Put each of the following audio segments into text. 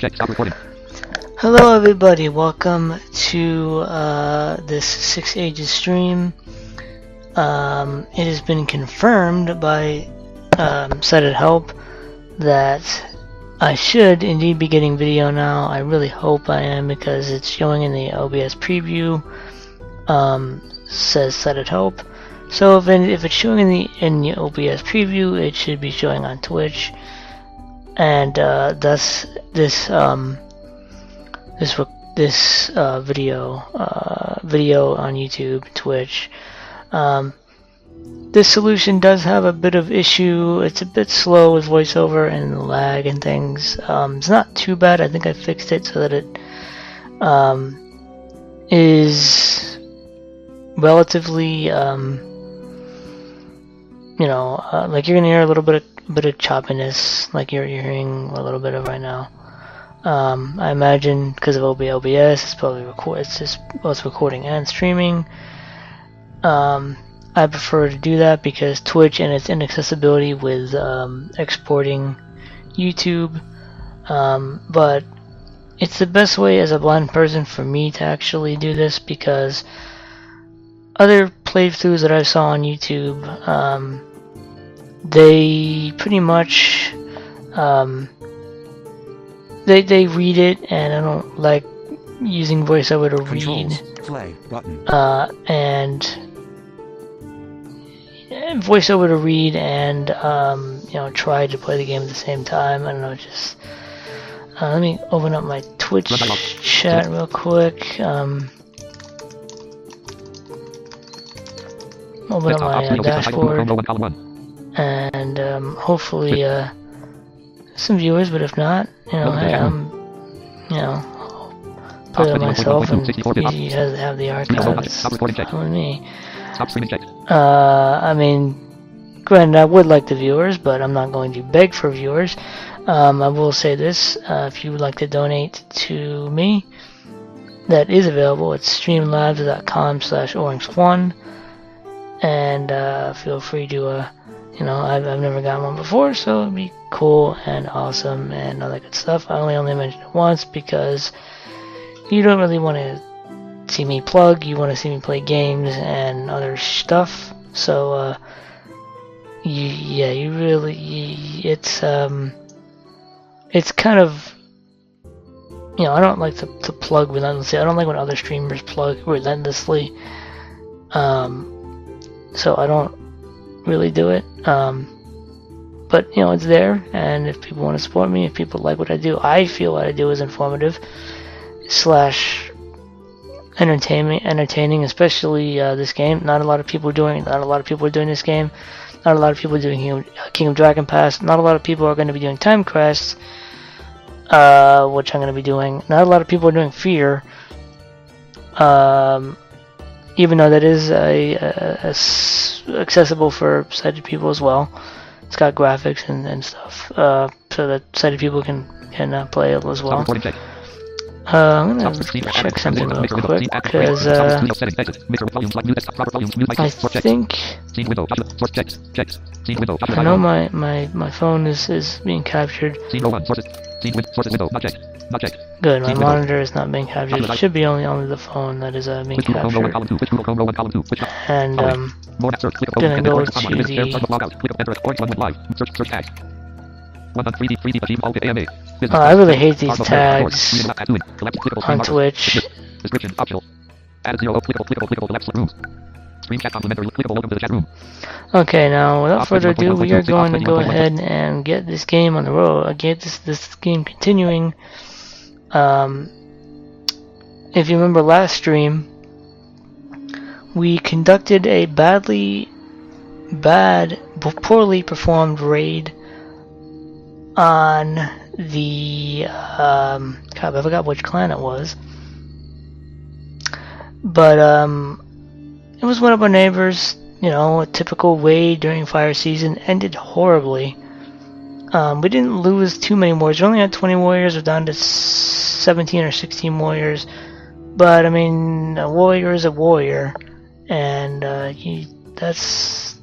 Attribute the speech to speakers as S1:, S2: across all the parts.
S1: Hello everybody, welcome to this 6 Ages stream. It has been confirmed by Sighted Help that I should indeed be getting video now. I really hope I am because it's showing in the OBS preview, says Sighted Help. So if it's showing in the OBS preview, it should be showing on Twitch, and thus this video on YouTube, Twitch. This solution does have a bit of issue. It's a bit slow with voiceover and lag and things. It's not too bad. I think I fixed it so that it is relatively, like you're gonna hear a little bit of choppiness, like you're hearing a little bit of right now. I imagine because of OBS, it's probably it's both recording and streaming. I prefer to do that because Twitch and its inaccessibility with exporting YouTube, but it's the best way as a blind person for me to actually do this, because other playthroughs that I saw on YouTube, they pretty much they read it, and I don't like using voiceover to read.
S2: Play button.
S1: And voiceover to read and try to play the game at the same time. I don't know, just let me open up my Twitch chat real quick. Open up my dashboard, and hopefully some viewers, but if not, put it myself, and easy to have the archives. Fine with me. I mean, granted, I would like the viewers, but I'm not going to beg for viewers. I will say this: if you would like to donate to me, that is available. It's streamlabs.com/orange1, and feel free to, I've never gotten one before, so it'd be cool and awesome and all that good stuff. I only mentioned it once because you don't really want to see me plug. You want to see me play games and other stuff. So it's kind of, I don't like to plug relentlessly. I don't like when other streamers plug relentlessly. So I don't really do it. But it's there, and if people want to support me, if people like what I do, I feel what I do is informative / entertaining, especially this game. Not a lot of people are doing this game. Not a lot of people are doing Kingdom Dragon Pass. Not a lot of people are going to be doing Time Quest, which I'm going to be doing. Not a lot of people are doing Fear, even though that is accessible for sighted people as well. It's got graphics and stuff, so that sighted people can play it as well. I'm gonna check something real quick, because I know my phone is being captured. Good, my monitor is not being captured. It should be only the phone that is being captured. And gonna go to the I really hate these tags on Twitch. Okay, now without further ado, we are going to go ahead and get this game on the road. Get this game continuing. If you remember last stream, we conducted a poorly performed raid on the I forgot which clan it was, but it was one of our neighbors. A typical raid during fire season, ended horribly. We didn't lose too many warriors. We only had 20 warriors. We're down to 17 or 16 warriors, but I mean, a warrior is a warrior, and that's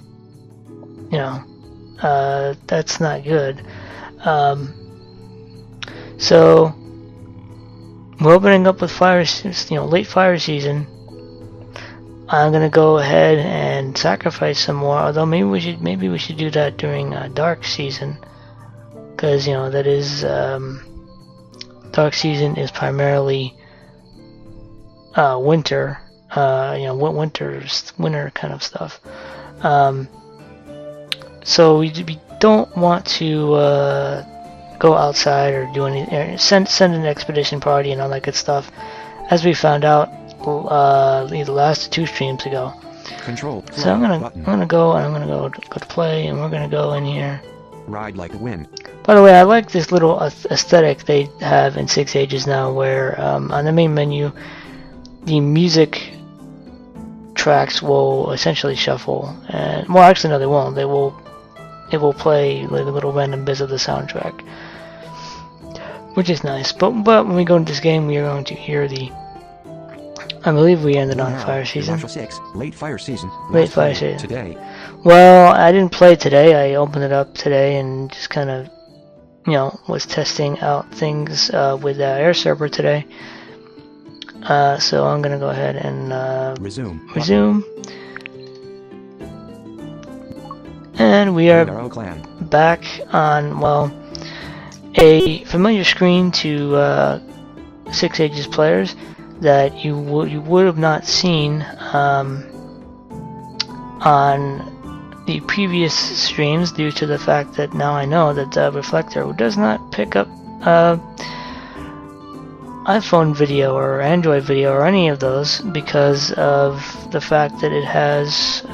S1: that's not good. So we're opening up with late fire season. I'm gonna go ahead and sacrifice some more. Although maybe we should do that during dark season, because that is dark season is primarily winter. Winter kind of stuff. So we don't want to go outside or do any send an expedition party and all that good stuff, as we found out the last 2 streams ago.
S2: Control.
S1: So I'm gonna go to play, and we're gonna go in here.
S2: Ride like the wind.
S1: By the way, I like this little aesthetic they have in 6 Ages now, where on the main menu, the music tracks will essentially shuffle, and well, actually no, they won't. It will play like little random bits of the soundtrack, which is nice. But when we go into this game, we are going to hear I believe we ended on fire season.
S2: 6, late fire season.
S1: Late fire season.
S2: Today.
S1: Well, I didn't play today. I opened it up today and just kind of, was testing out things with Air Server today. So I'm gonna go ahead and resume. And we are back on, a familiar screen to 6 Ages players that you would have not seen on the previous streams, due to the fact that now I know that Reflector does not pick up iPhone video or Android video or any of those, because of the fact that it has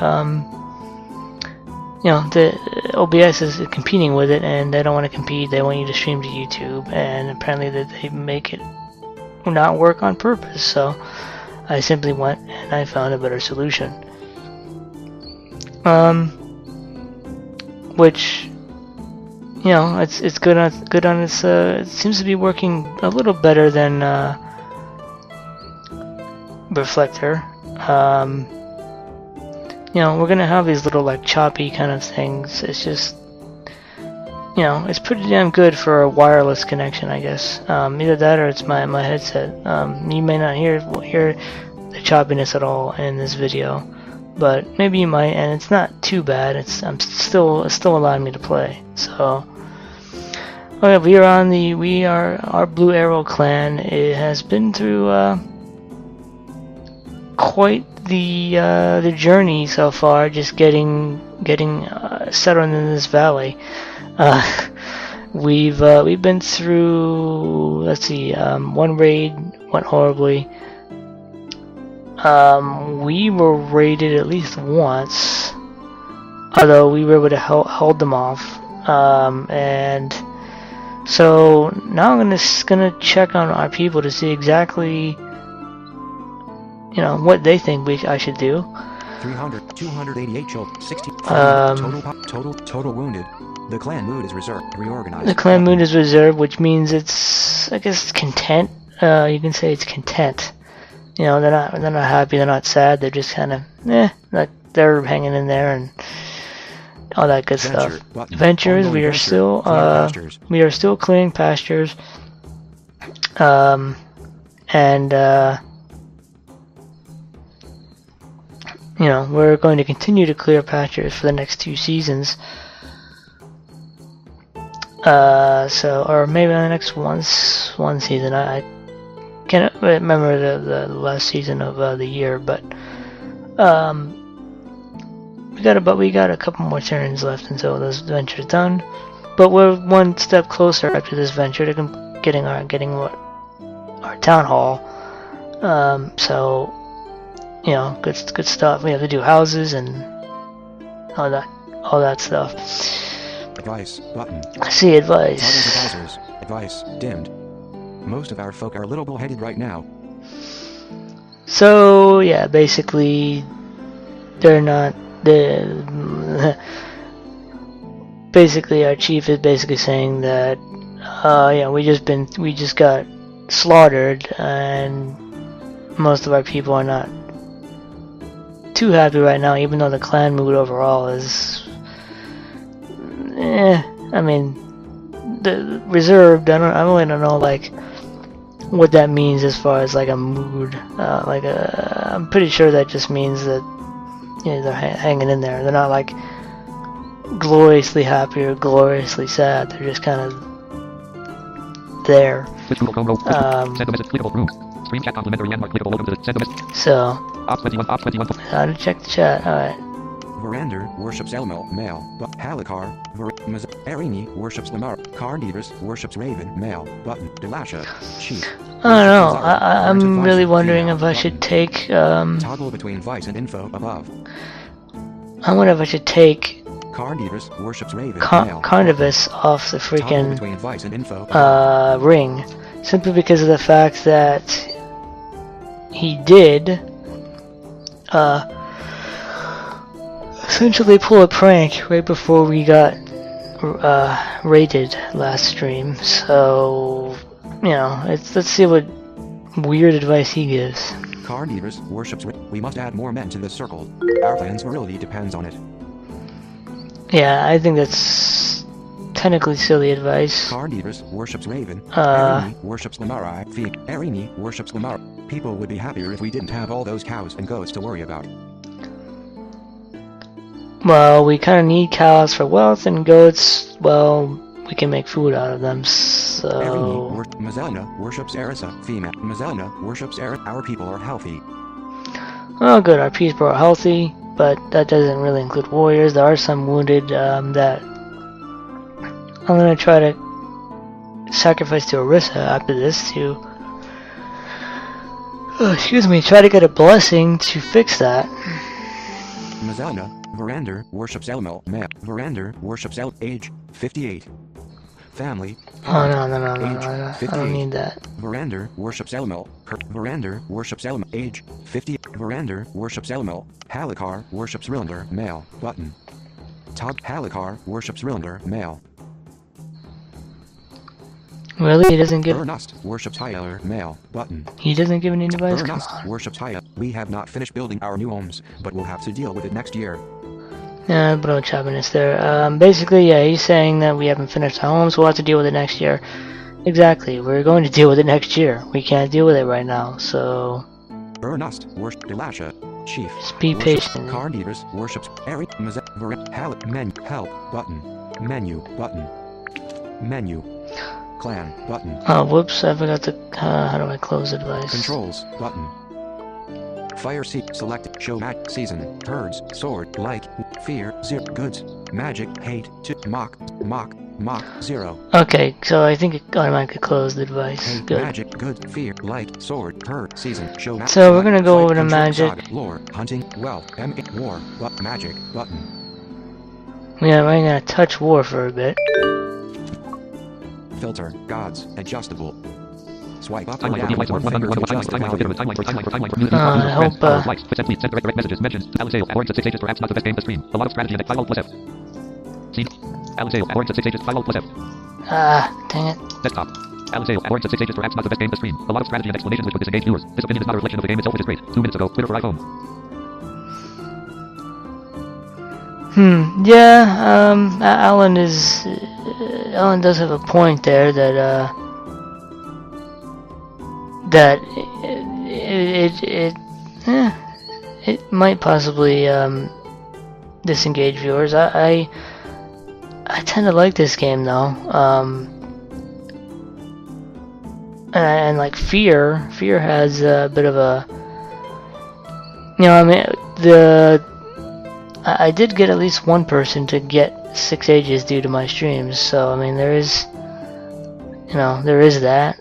S1: the OBS is competing with it, and they don't want to compete. They want you to stream to YouTube, and apparently that they make it not work on purpose. So I simply went and I found a better solution, which it's good on its it seems to be working a little better than Reflector. We're gonna have these little like choppy kind of things. It's just it's pretty damn good for a wireless connection, I guess. Either that or it's my headset. You may not hear the choppiness at all in this video, but maybe you might, and it's not too bad. It's still allowing me to play. So okay, our Blue Arrow clan. It has been through quite the journey so far, just getting settled in this valley. We've been through, let's see, one raid went horribly. We were raided at least once, although we were able to hold them off. And so now I'm gonna check on our people to see exactly what they think I should do.
S2: 300, 288 children, 60 total wounded. The clan mood is reorganized.
S1: The clan mood is reserved, which means it's, I guess, content. You can say it's content. They're not happy, they're not sad, they're just kind of like they're hanging in there and all that good stuff. Ventures, we are still clearing pastures. We're going to continue to clear pastures for the next 2 seasons. Or maybe on the next one season. I can't remember the last season of the year, but we got a couple more turns left until this venture's done. But we're one step closer after this venture to getting our town hall. So good stuff. We have to do houses and all that stuff.
S2: Advice button.
S1: I see advice.
S2: Advisors. Advice dimmed. Most of our folk are a little bullheaded right now.
S1: So yeah, basically, they're not. Basically, our chief is basically saying that, we just got slaughtered, and most of our people are not too happy right now, even though the clan mood overall is, reserved. I really don't know, like, what that means as far as like a mood. I'm pretty sure that just means that they're hanging in there. They're not like gloriously happy or gloriously sad. They're just kind of there. So, how to check the chat? Alright.
S2: Verander worships Elmo, male. Halikar, Erini worships Lamar. Carnivores worships Raven, male. Button, Delasha, Chief.
S1: I don't know. I'm really wondering if I should take,
S2: Toggle between Vice and info above.
S1: I wonder if I should take
S2: Carnivores worships Raven, male.
S1: Carnivus off the freaking
S2: between Vice and info
S1: ring. Simply because of the fact that he did, essentially pull a prank right before we got rated last stream. So, let's see what weird advice he gives.
S2: Carnivores worships. We must add more men to this circle. Our clan's virility depends on it.
S1: Yeah, I think that's technically silly advice.
S2: Carnivores worships Raven. Erini worships Lamari. Erini worships Lamar. People would be happier if we didn't have all those cows and goats to worry about.
S1: Well, we kind of need cows for wealth, and goats, well, we can make food out of them, so...
S2: Mazelna worships Erisa, female. Mazelna worships Eris. Our people are healthy.
S1: Oh, good, our people are healthy, but that doesn't really include warriors. There are some wounded that I'm going to try to sacrifice to Orisa after this to... try to get a blessing to fix that.
S2: Mazelna. Verander worships Elmo, male. Verander worships age 58. Family.
S1: Oh no, I don't need that.
S2: Verander worships Elmo. Verander worships Elmo, age 50. Verander worships Elmo. Halikar worships Rillander, male. Button. Halikar worships Rillander, male.
S1: Really? He doesn't give...
S2: Ernest worships Hyeler, male. Button.
S1: He doesn't give any advice?
S2: Ernest worships Hyeler. We have not finished building our new homes, but we'll have to deal with it next year.
S1: Yeah, bro, Chavinist there. Basically, yeah, he's saying that we haven't finished our homes, we'll have to deal with it next year. Exactly, we're going to deal with it next year. We can't deal with it right now, so...
S2: Ernest worships Delasha, Chief.
S1: Just be patient.
S2: Carnivores worships Eric, Menu, help, button. Menu, button. Menu. Clan, button.
S1: Oh, whoops, I forgot to... how do I close advice?
S2: Controls, button. Fire seek, select, show match, season, herds, sword, like, fear, 0, goods, magic, hate, mock, 0.
S1: Okay, so I think it automatically closed the advice.
S2: Hate,
S1: good.
S2: Magic, good, fear, like, sword, herd, season, show match.
S1: So we're gonna go over to magic.
S2: Saga, lore, hunting, wealth, war, magic, button.
S1: Yeah, we're gonna touch war for a bit.
S2: Filter, gods, adjustable. Swipe up
S3: I hope,
S1: messages,
S3: mentions, Alisale, according to 6 ages, perhaps not the best game to stream. A lot of strategy in it, 5 plus F. Scene. Alisale, according to 6 ages, 5 plus F.
S1: Dang it.
S3: Desktop. Alisale, according to 6 ages, perhaps not the best game to stream. A lot of strategy and explanations which would disengage viewers. This opinion is not a reflection of the game itself, which is great. 2 minutes ago, Twitter for iPhone.
S1: Yeah, Alan does have a point there that, it might possibly disengage viewers. I tend to like this game though, and like Fear has a bit of a, I mean, I did get at least one person to get 6 ages due to my streams, so I mean there is that.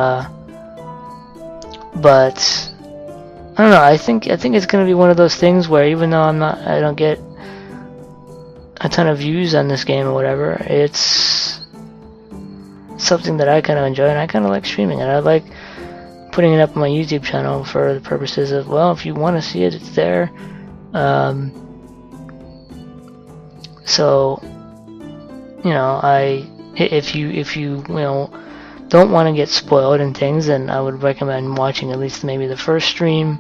S1: But I don't know. I think it's gonna be one of those things where even though I don't get a ton of views on this game or whatever, it's something that I kind of enjoy and I kind of like streaming it. I like putting it up on my YouTube channel for the purposes of, well, if you want to see it, it's there. So, if you don't want to get spoiled and things, then I would recommend watching at least maybe the first stream,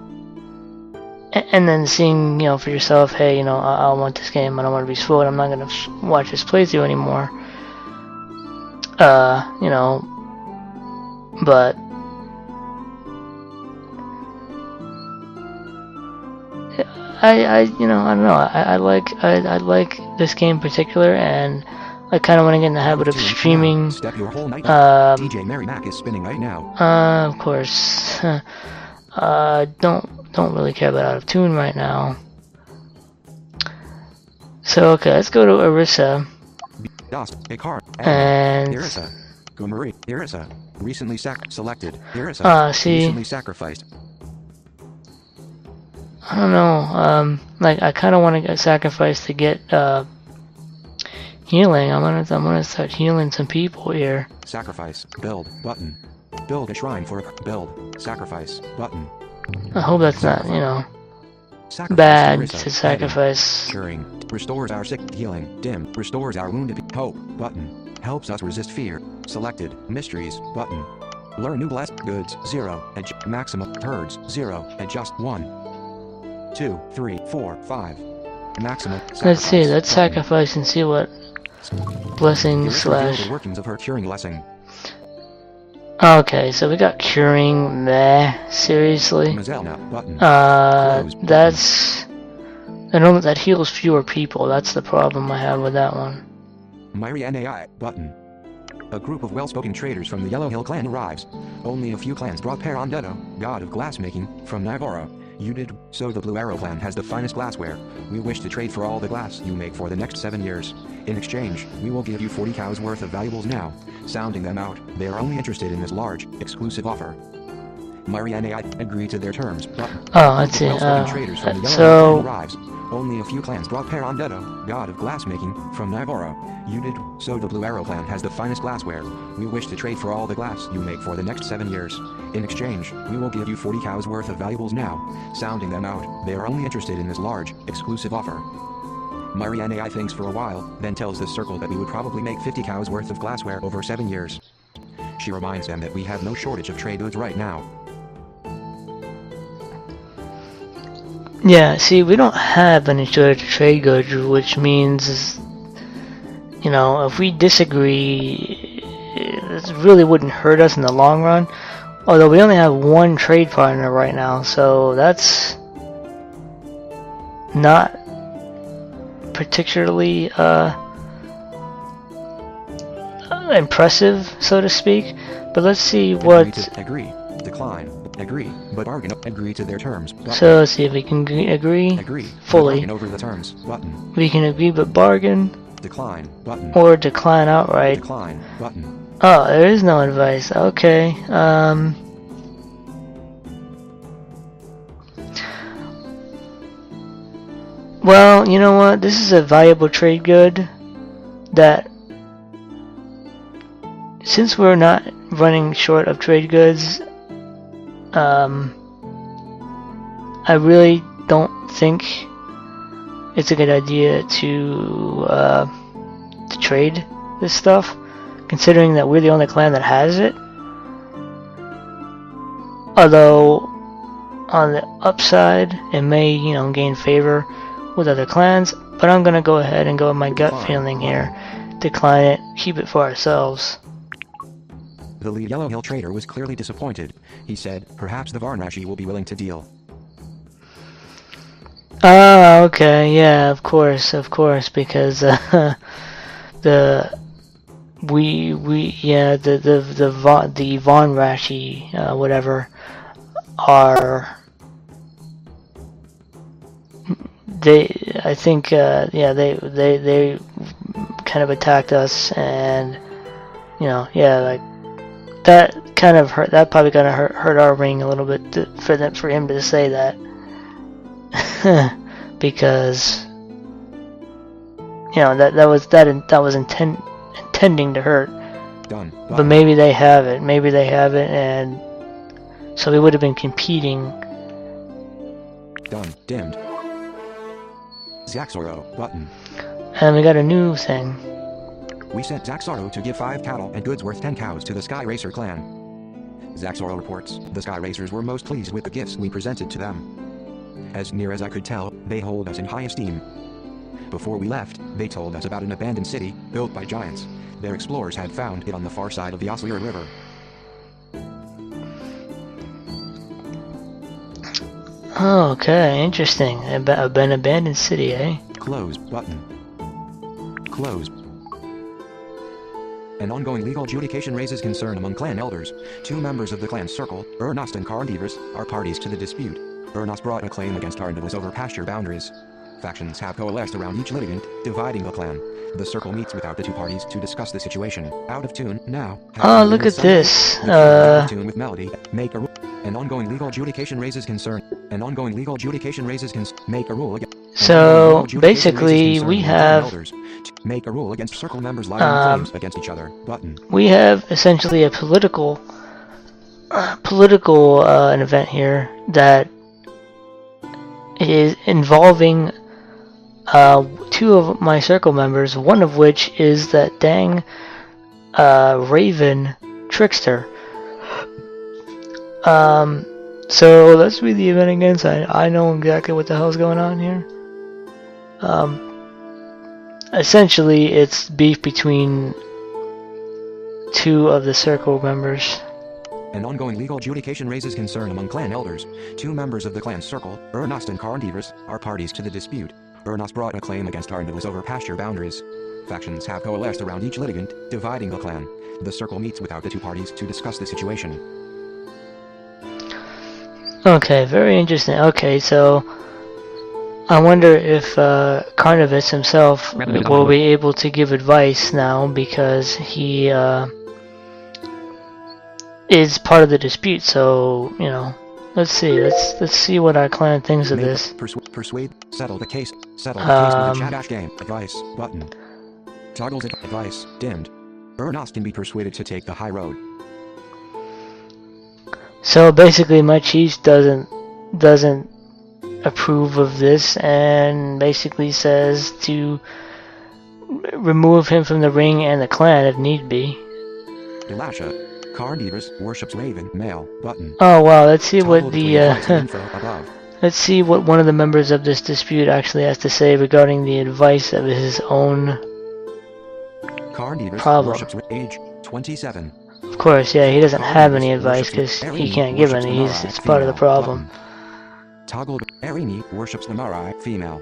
S1: and then seeing, for yourself, hey, I want this game, I don't want to be spoiled, I'm not going to watch this playthrough anymore. But you know, I don't know. I like this game in particular, and I kind of want to get in the habit of streaming.
S2: Step your whole night up. DJ Mary Mac is spinning right now.
S1: Of course. Don't really care about Out of Tune right now. So okay, let's go to Orisa.
S2: A card.
S1: And
S2: Irisa. Gomari. Irisa. Recently selected. Irisa.
S1: see.
S2: Recently sacrificed.
S1: I don't know. Like I kind of want to get sacrificed to get healing. I'm gonna start healing some people here.
S2: Sacrifice. Build. Button. Build a shrine for a build. Sacrifice. Button.
S1: I hope that's not, you know,
S2: Sacrifice
S1: bad
S2: Irisa.
S1: to sacrifice.
S2: Curing. Restores our sick. Healing. Dim. Restores our wounded. Hope. Button. Helps us resist fear. Selected. Mysteries. Button. Learn new blessed goods. 0. Maximum. Herds. 0. Adjust 1. 2, 3, 4, 5. Maximum.
S1: Let's see. Let's sacrifice and see what blessing slash.
S2: The workings of her curing blessing.
S1: Okay, so we got curing. Meh. Seriously.
S2: Mazelna. Button.
S1: That's. I know that heals fewer people. That's the problem I have with that one.
S2: Myri NAI. Button. A group of well-spoken traders from the Yellow Hill clan arrives. Only a few clans brought Perondetto, god of glassmaking, from Navarro. You did, so the Blue Arrow clan has the finest glassware. We wish to trade for all the glass you make for the next 7 years. In exchange, we will give you 40 cows worth of valuables now. Sounding them out, they are only interested in this large, exclusive offer. Myri NAI agreed to their terms, but
S1: let's see.
S2: traders from the Yellow
S1: So
S2: Hill clan arrives. Only a few clans brought Perondetto, god of glassmaking, from Navarro. You did, so the Blue Arrow clan has the finest glassware. We wish to trade for all the glass you make for the next 7 years. In exchange, we will give you 40 cows worth of valuables now. Sounding them out, they are only interested in this large, exclusive offer. Myri NAI thinks for a while, then tells the circle that we would probably make 50 cows worth of glassware over 7 years. She reminds them that we have no shortage of trade goods right now.
S1: yeah, see, we don't have any shortage of trade goods, which means, you know, if we disagree, it really wouldn't hurt us in the long run. Although we only have one trade partner right now, so that's not particularly impressive, so to speak. But let's see what.
S2: Agree. Decline. Agree. But bargain. Agree to their terms. Button.
S1: So let's see if we can agree.
S2: Agree.
S1: Fully.
S2: Bargain over the terms. Button.
S1: We can agree but bargain.
S2: Decline. Button.
S1: Or decline outright.
S2: Decline. Button.
S1: Oh, there is no advice. Okay. Well, you know what? This is a valuable trade good that, since we're not running short of trade goods, I really don't think it's a good idea to trade this stuff, considering that we're the only clan that has it. Although, on the upside, it may, you know, gain favor with other clans, but I'm gonna go ahead and go with my gut feeling here. Decline it, keep it for ourselves.
S2: The lead Yellow Hill trader was clearly disappointed. He said, perhaps the Varnrashi will be willing to deal.
S1: Oh, okay, yeah, of course, because the Varnrashi, whatever, are, I think they kind of attacked us, and, you know, yeah, like, that kind of hurt, that probably kind of hurt our ring a little bit for him to say that. Because, you know, that was intending to hurt.
S2: Done.
S1: But maybe they have it, and so we would have been competing.
S2: Done. Dimmed. Zaxoro. Button.
S1: And we got a new thing.
S2: We sent Zaxoro to give 5 cattle and goods worth 10 cows to the Sky Racer clan. Zaxoro reports, the Sky Racers were most pleased with the gifts we presented to them. As near as I could tell, they hold us in high esteem. Before we left, they told us about an abandoned city, built by giants. Their explorers had found it on the far side of the Oslira River.
S1: Okay, interesting. An abandoned city, eh?
S2: Close button. Close. An ongoing legal adjudication raises concern among clan elders. Two members of the clan circle, Ernost and Karndivers, are parties to the dispute. Ernost brought a claim against Karndivers over pasture boundaries. Factions have coalesced around each litigant, dividing the clan. The circle meets without the two parties to discuss the situation. Out of tune now.
S1: Oh, look at this.
S2: Out of tune with melody. Make a rule. An ongoing legal adjudication raises concern. An ongoing legal adjudication raises concern. Make a rule again.
S1: So basically, we have
S2: make a rule against circle members lying claims against each other. Button.
S1: We have essentially a political an event here that is involving two of my circle members, one of which is that dang Raven Trickster. So let's read the event again so I know exactly what the hell's going on here. Essentially it's beef between two of the circle members.
S2: An ongoing legal adjudication raises concern among clan elders. Two members of the clan circle, Ernost and Karndivers, are parties to the dispute. Ernost brought a claim against Karndivers over pasture boundaries. Factions have coalesced around each litigant, dividing the clan. The circle meets without the two parties to discuss the situation.
S1: Okay, very interesting. Okay, so I wonder if Karndivers himself will be able to give advice now because he is part of the dispute. So you know, let's see. Let's see what our clan thinks of this.
S2: Persuade. Settle the case. Settle the case with the chat game. Advice button. Toggles advice dimmed. Ernost can be persuaded to take the high road.
S1: So basically, my chief doesn't approve of this and basically says to remove him from the ring and the clan if need be.
S2: Elisha, Karndivers worships Raven male button.
S1: Oh wow, let's see what the let's see what one of the members of this dispute actually has to say regarding the advice of his own
S2: Karndivers
S1: problem.
S2: Worships age 27.
S1: Of course, yeah, he doesn't have any advice because he can't give any. It's part of the problem.
S2: Toggle Erini worships the Marai female.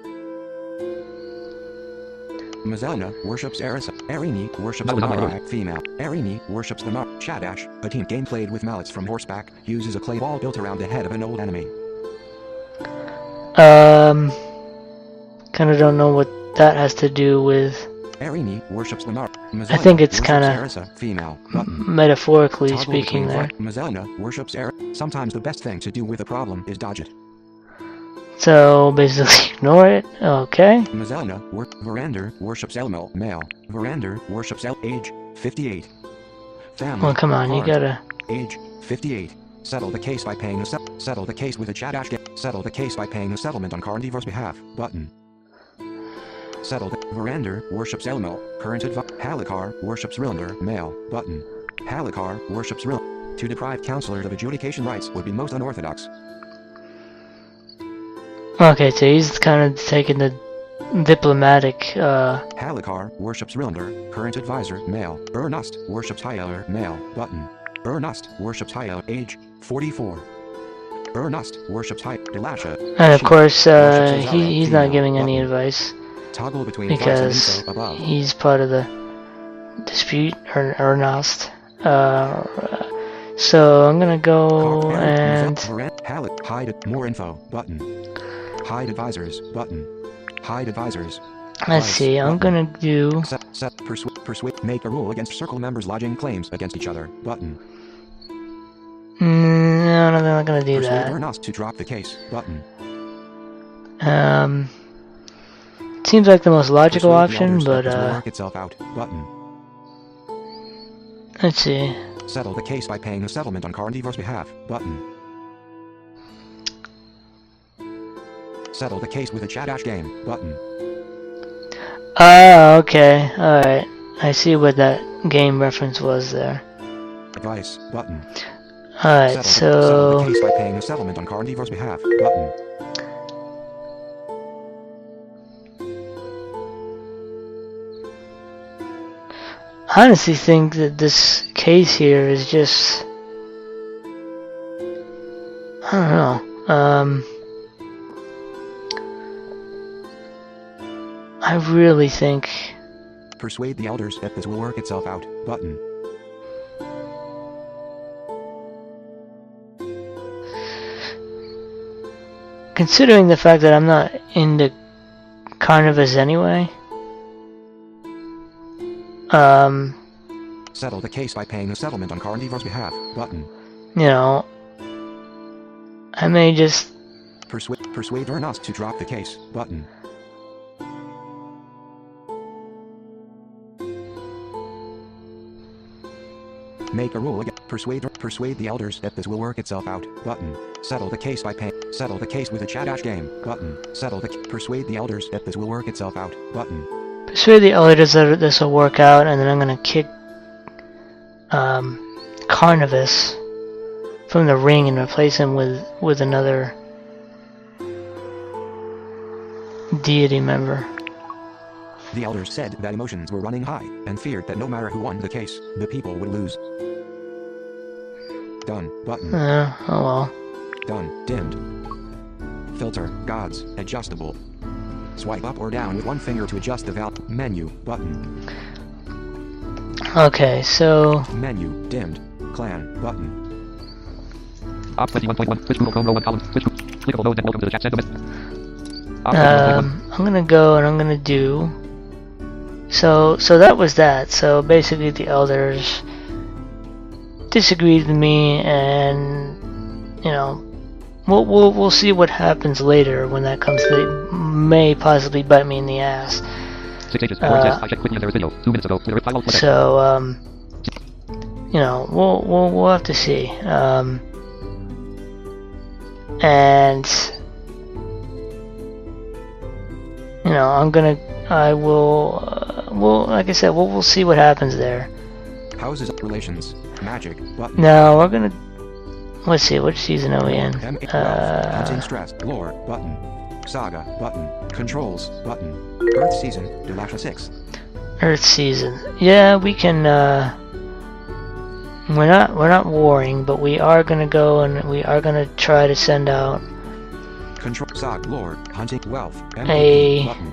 S2: Mazelna worships Erisa. Erini worships the Marai female. Erini worships the Mar. Shadash, a team game played with mallets from horseback, uses a clay ball built around the head of an old enemy.
S1: Kinda don't know what that has to do with.
S2: Erini worships the Mar.
S1: I think it's kinda
S2: female.
S1: metaphorically speaking there.
S2: Mazelna worships Sometimes the best thing to do with a problem is dodge it.
S1: So basically ignore it. Okay.
S2: Mazelna Verander worships Elmel male. Verander worships age 58. Family.
S1: Well, come on, you gotta.
S2: Age 58. Settle the case by paying a settle the case with a chat dash. Settle the case by paying a settlement on Karndivers' behalf. Button. Settled. Verander worships Elmel. Current Halikar worships Rillander male. Button. Halikar worships Rill. To deprive counselors of adjudication rights would be most unorthodox.
S1: Okay, so he's kind of taking the diplomatic.
S2: Halikar worships Rillander. Current advisor male. Ernost worships Hyeler male. Button. Ernost worships Hyeler. Age 44. Ernost worships Elisha.
S1: And of course, he's not giving any advice.
S2: Toggle between
S1: because he's part of the dispute, Ernost. So I'm gonna go and
S2: hide more info button. Hide advisors button. Hide advisors.
S1: Let's see. I'm gonna do
S2: persuade. Make a rule against circle members lodging claims against each other button.
S1: No, I'm not gonna do that.
S2: Ernost to drop the case button.
S1: Seems like the most logical option, but
S2: work itself out button.
S1: Let's see.
S2: Settle the case by paying a settlement on Karndivers' behalf button. Settle the case with a chat dash game button.
S1: Oh, okay, all right. I see what that game reference was there.
S2: Advice button.
S1: All right,
S2: settle the case by paying a settlement on Karndivers' behalf button.
S1: I honestly think that this case here is just, I don't know. I really think.
S2: Persuade the elders that this will work itself out. Button.
S1: Considering the fact that I'm not into Carnivus anyway,
S2: Settle the case by paying the settlement on Carnivor's behalf. Button.
S1: you know, I may just.
S2: Persuade Vernos to drop the case. Button. Make a rule again. Persuade the elders that this will work itself out. Button. Settle the case by paying. Settle the case with a Chadash game. Button. Persuade the elders that this will work itself out. Button.
S1: Persuade the elders that this will work out, and then I'm gonna kick Carnivus from the ring and replace him with another deity member.
S2: The elders said that emotions were running high, and feared that no matter who won the case, the people would lose. Done. Button.
S1: Oh well.
S2: Done. Dimmed. Filter. Gods. Adjustable. Swipe up or down with one finger to adjust the value. Menu. Button.
S1: Okay, so
S2: Menu. Dimmed. Clan. Button.
S3: Op 21.1. Switch Google Chrome row 1 column. Switch clickable mode. Then welcome to the chat. Send a message. Op 21.1.
S1: I'm gonna go and I'm gonna do. So that was that. So basically, the elders disagreed with me, and you know, we'll see what happens later when that comes. They may possibly bite me in the ass.
S3: 6 pages. I checked quickly and there was video 2 minutes ago. With a reply all flex.
S1: So you know, we'll have to see. And you know, I will. Well, like I said, we'll see what happens there.
S2: Houses relations. Magic. Button.
S1: Now we're gonna. Let's see, which season are we in?
S2: Hunting stress. Lore. Button. Saga. Button. Controls. Button. Earth season. Delasha 6.
S1: Earth season. Yeah, we can. We're not warring, but we are gonna go and we are gonna try to send out
S2: Control. Saga. Lore. Hunting. Wealth.
S1: A
S2: Button.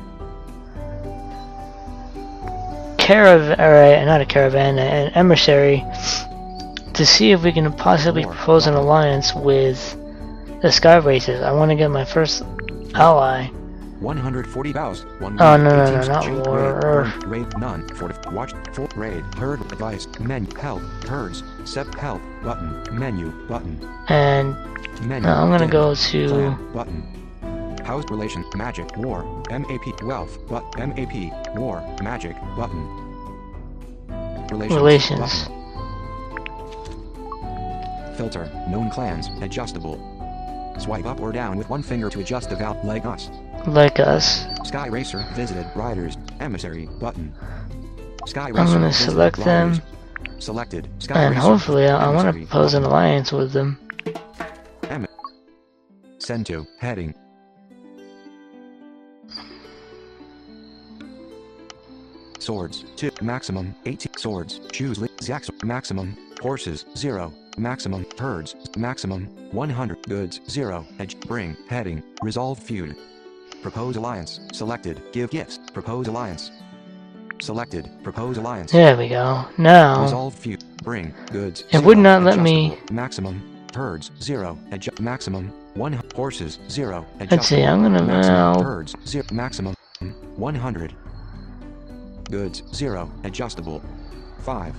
S1: caravan, or not a caravan, an emissary, to see if we can possibly propose an alliance with the Sky Races. I want to get my first ally.
S2: 140 vows.
S1: Oh no, not war.
S2: Raid none. Watch. Full raid. Herd advice. Menu. Help. Herds. Sep. Help. Button. Menu. Button.
S1: And
S2: Menu.
S1: I'm gonna
S2: Dim.
S1: go to
S2: Clan. Button. House relation. Magic. War. MAP. Wealth. But MAP. War. Magic. Button.
S1: relations.
S2: Button. Filter. Known clans. Adjustable. Swipe up or down with one finger to adjust the value. Like us.
S1: Like us.
S2: Sky Racer visited Riders Emissary button. Sky Racer
S1: I'm gonna
S2: visited
S1: select them,
S2: Riders. Selected. Sky
S1: and
S2: Racer
S1: hopefully I want to
S2: Emissary
S1: propose an
S2: button.
S1: alliance with them.
S2: Send to heading. Swords 2 maximum 18 swords. Choose Zax maximum. Horses 0 maximum. Herds maximum 100. Goods 0. Edge bring heading. Resolve feud. Propose alliance. Selected. Give gifts. Propose alliance. Selected. Propose alliance.
S1: There we go. Now
S2: Resolve feud. Bring goods.
S1: it would not let me.
S2: Adjustable. Maximum. Herds 0. Maximum 1 horses 0.
S1: Let's see. I'm gonna
S2: Maximum.
S1: now.
S2: Herds 0. Maximum 100. Goods 0. Adjustable 5.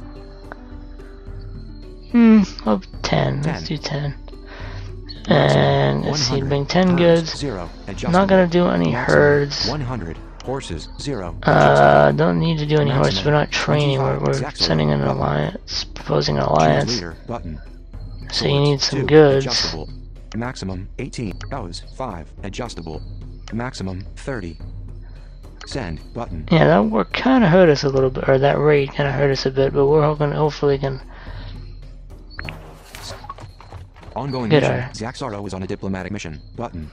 S1: Oh, 10. Let's
S2: 10.
S1: do 10. And let's see.
S2: 100.
S1: Bring 10
S2: Herds,
S1: goods.
S2: 0.
S1: I'm not gonna do any
S2: Maximum.
S1: herds.
S2: 100. Horses 0.
S1: Don't need to do any horses.
S2: Maximum.
S1: We're not training. We're
S2: 25.
S1: sending an
S2: Button.
S1: alliance, proposing an
S2: Choose
S1: alliance.
S2: leader button.
S1: So you
S2: Swords,
S1: need some
S2: 2.
S1: goods.
S2: Adjustable. Maximum 18. Goes 5. Adjustable. Maximum 30. Send button.
S1: Yeah, that war kind of hurt us a little bit, or that raid kind of hurt us a bit, but we're hopefully can.
S2: Ongoing
S1: Good
S2: mission.
S1: eye.
S2: Zaxaro is on a diplomatic mission. Button.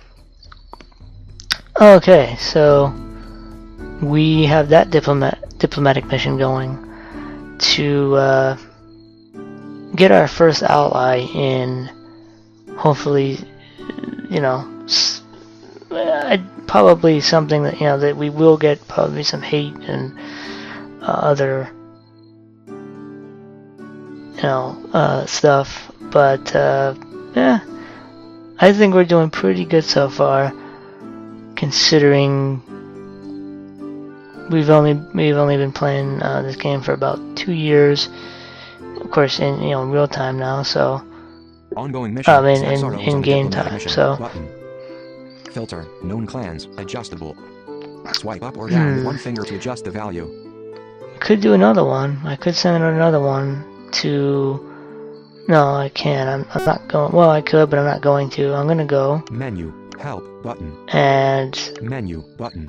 S1: Okay, so we have that diplomatic mission going to get our first ally in, hopefully you know, probably something that, you know, that we will get probably some hate and other, you know, stuff. But yeah, I think we're doing pretty good so far, considering we've only been playing this game for about 2 years. Of course, in, you know, real time now. So
S2: Ongoing mission.
S1: in game time.
S2: Mission.
S1: So
S2: Button. Filter. Known clans. Adjustable. Swipe up or down with one finger to adjust the value.
S1: could do another one. I could send another one to. No, I can't. I'm not going. Well, I could, but I'm not going to. I'm gonna go.
S2: Menu. Help. Button.
S1: And
S2: Menu. Button.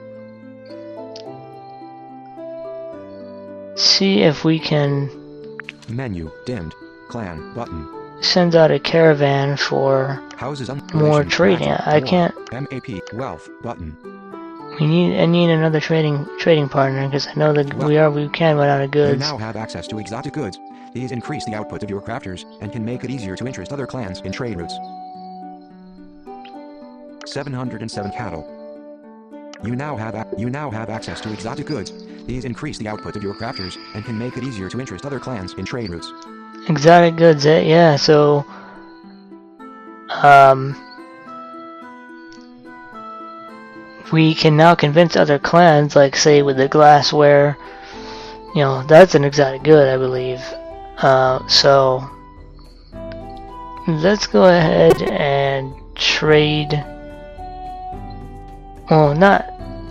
S1: see if we can
S2: Menu. Dimmed. Clan. Button.
S1: send out a caravan for
S2: Houses
S1: more trading. I can't.
S2: MAP. Wealth. Button.
S1: I need another trading partner, because I know that we can run out of
S2: You
S1: goods.
S2: now have access to exotic goods. These increase the output of your crafters and can make it easier to interest other clans in trade routes. 707 cattle. You now have access to exotic goods. These increase the output of your crafters and can make it easier to interest other clans in trade routes.
S1: Exotic goods, yeah. So, we can now convince other clans, like say with the glassware. You know, that's an exotic good, I believe. So let's go ahead and trade. Well, not.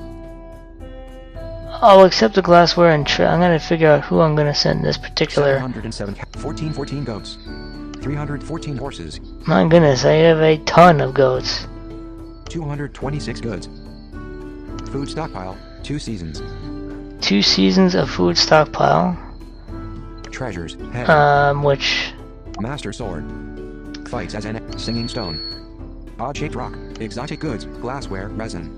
S1: I'll accept the glassware and I'm gonna figure out who I'm gonna send this particular.
S2: 707 1414 goats. 314 horses.
S1: My goodness, I have a ton of goats.
S2: 226 goods. Food stockpile. 2 seasons.
S1: 2 seasons of food stockpile.
S2: Treasures. Head.
S1: Which
S2: Master sword. Fights as an singing stone. Odd-shaped rock. Exotic goods. Glassware. Resin.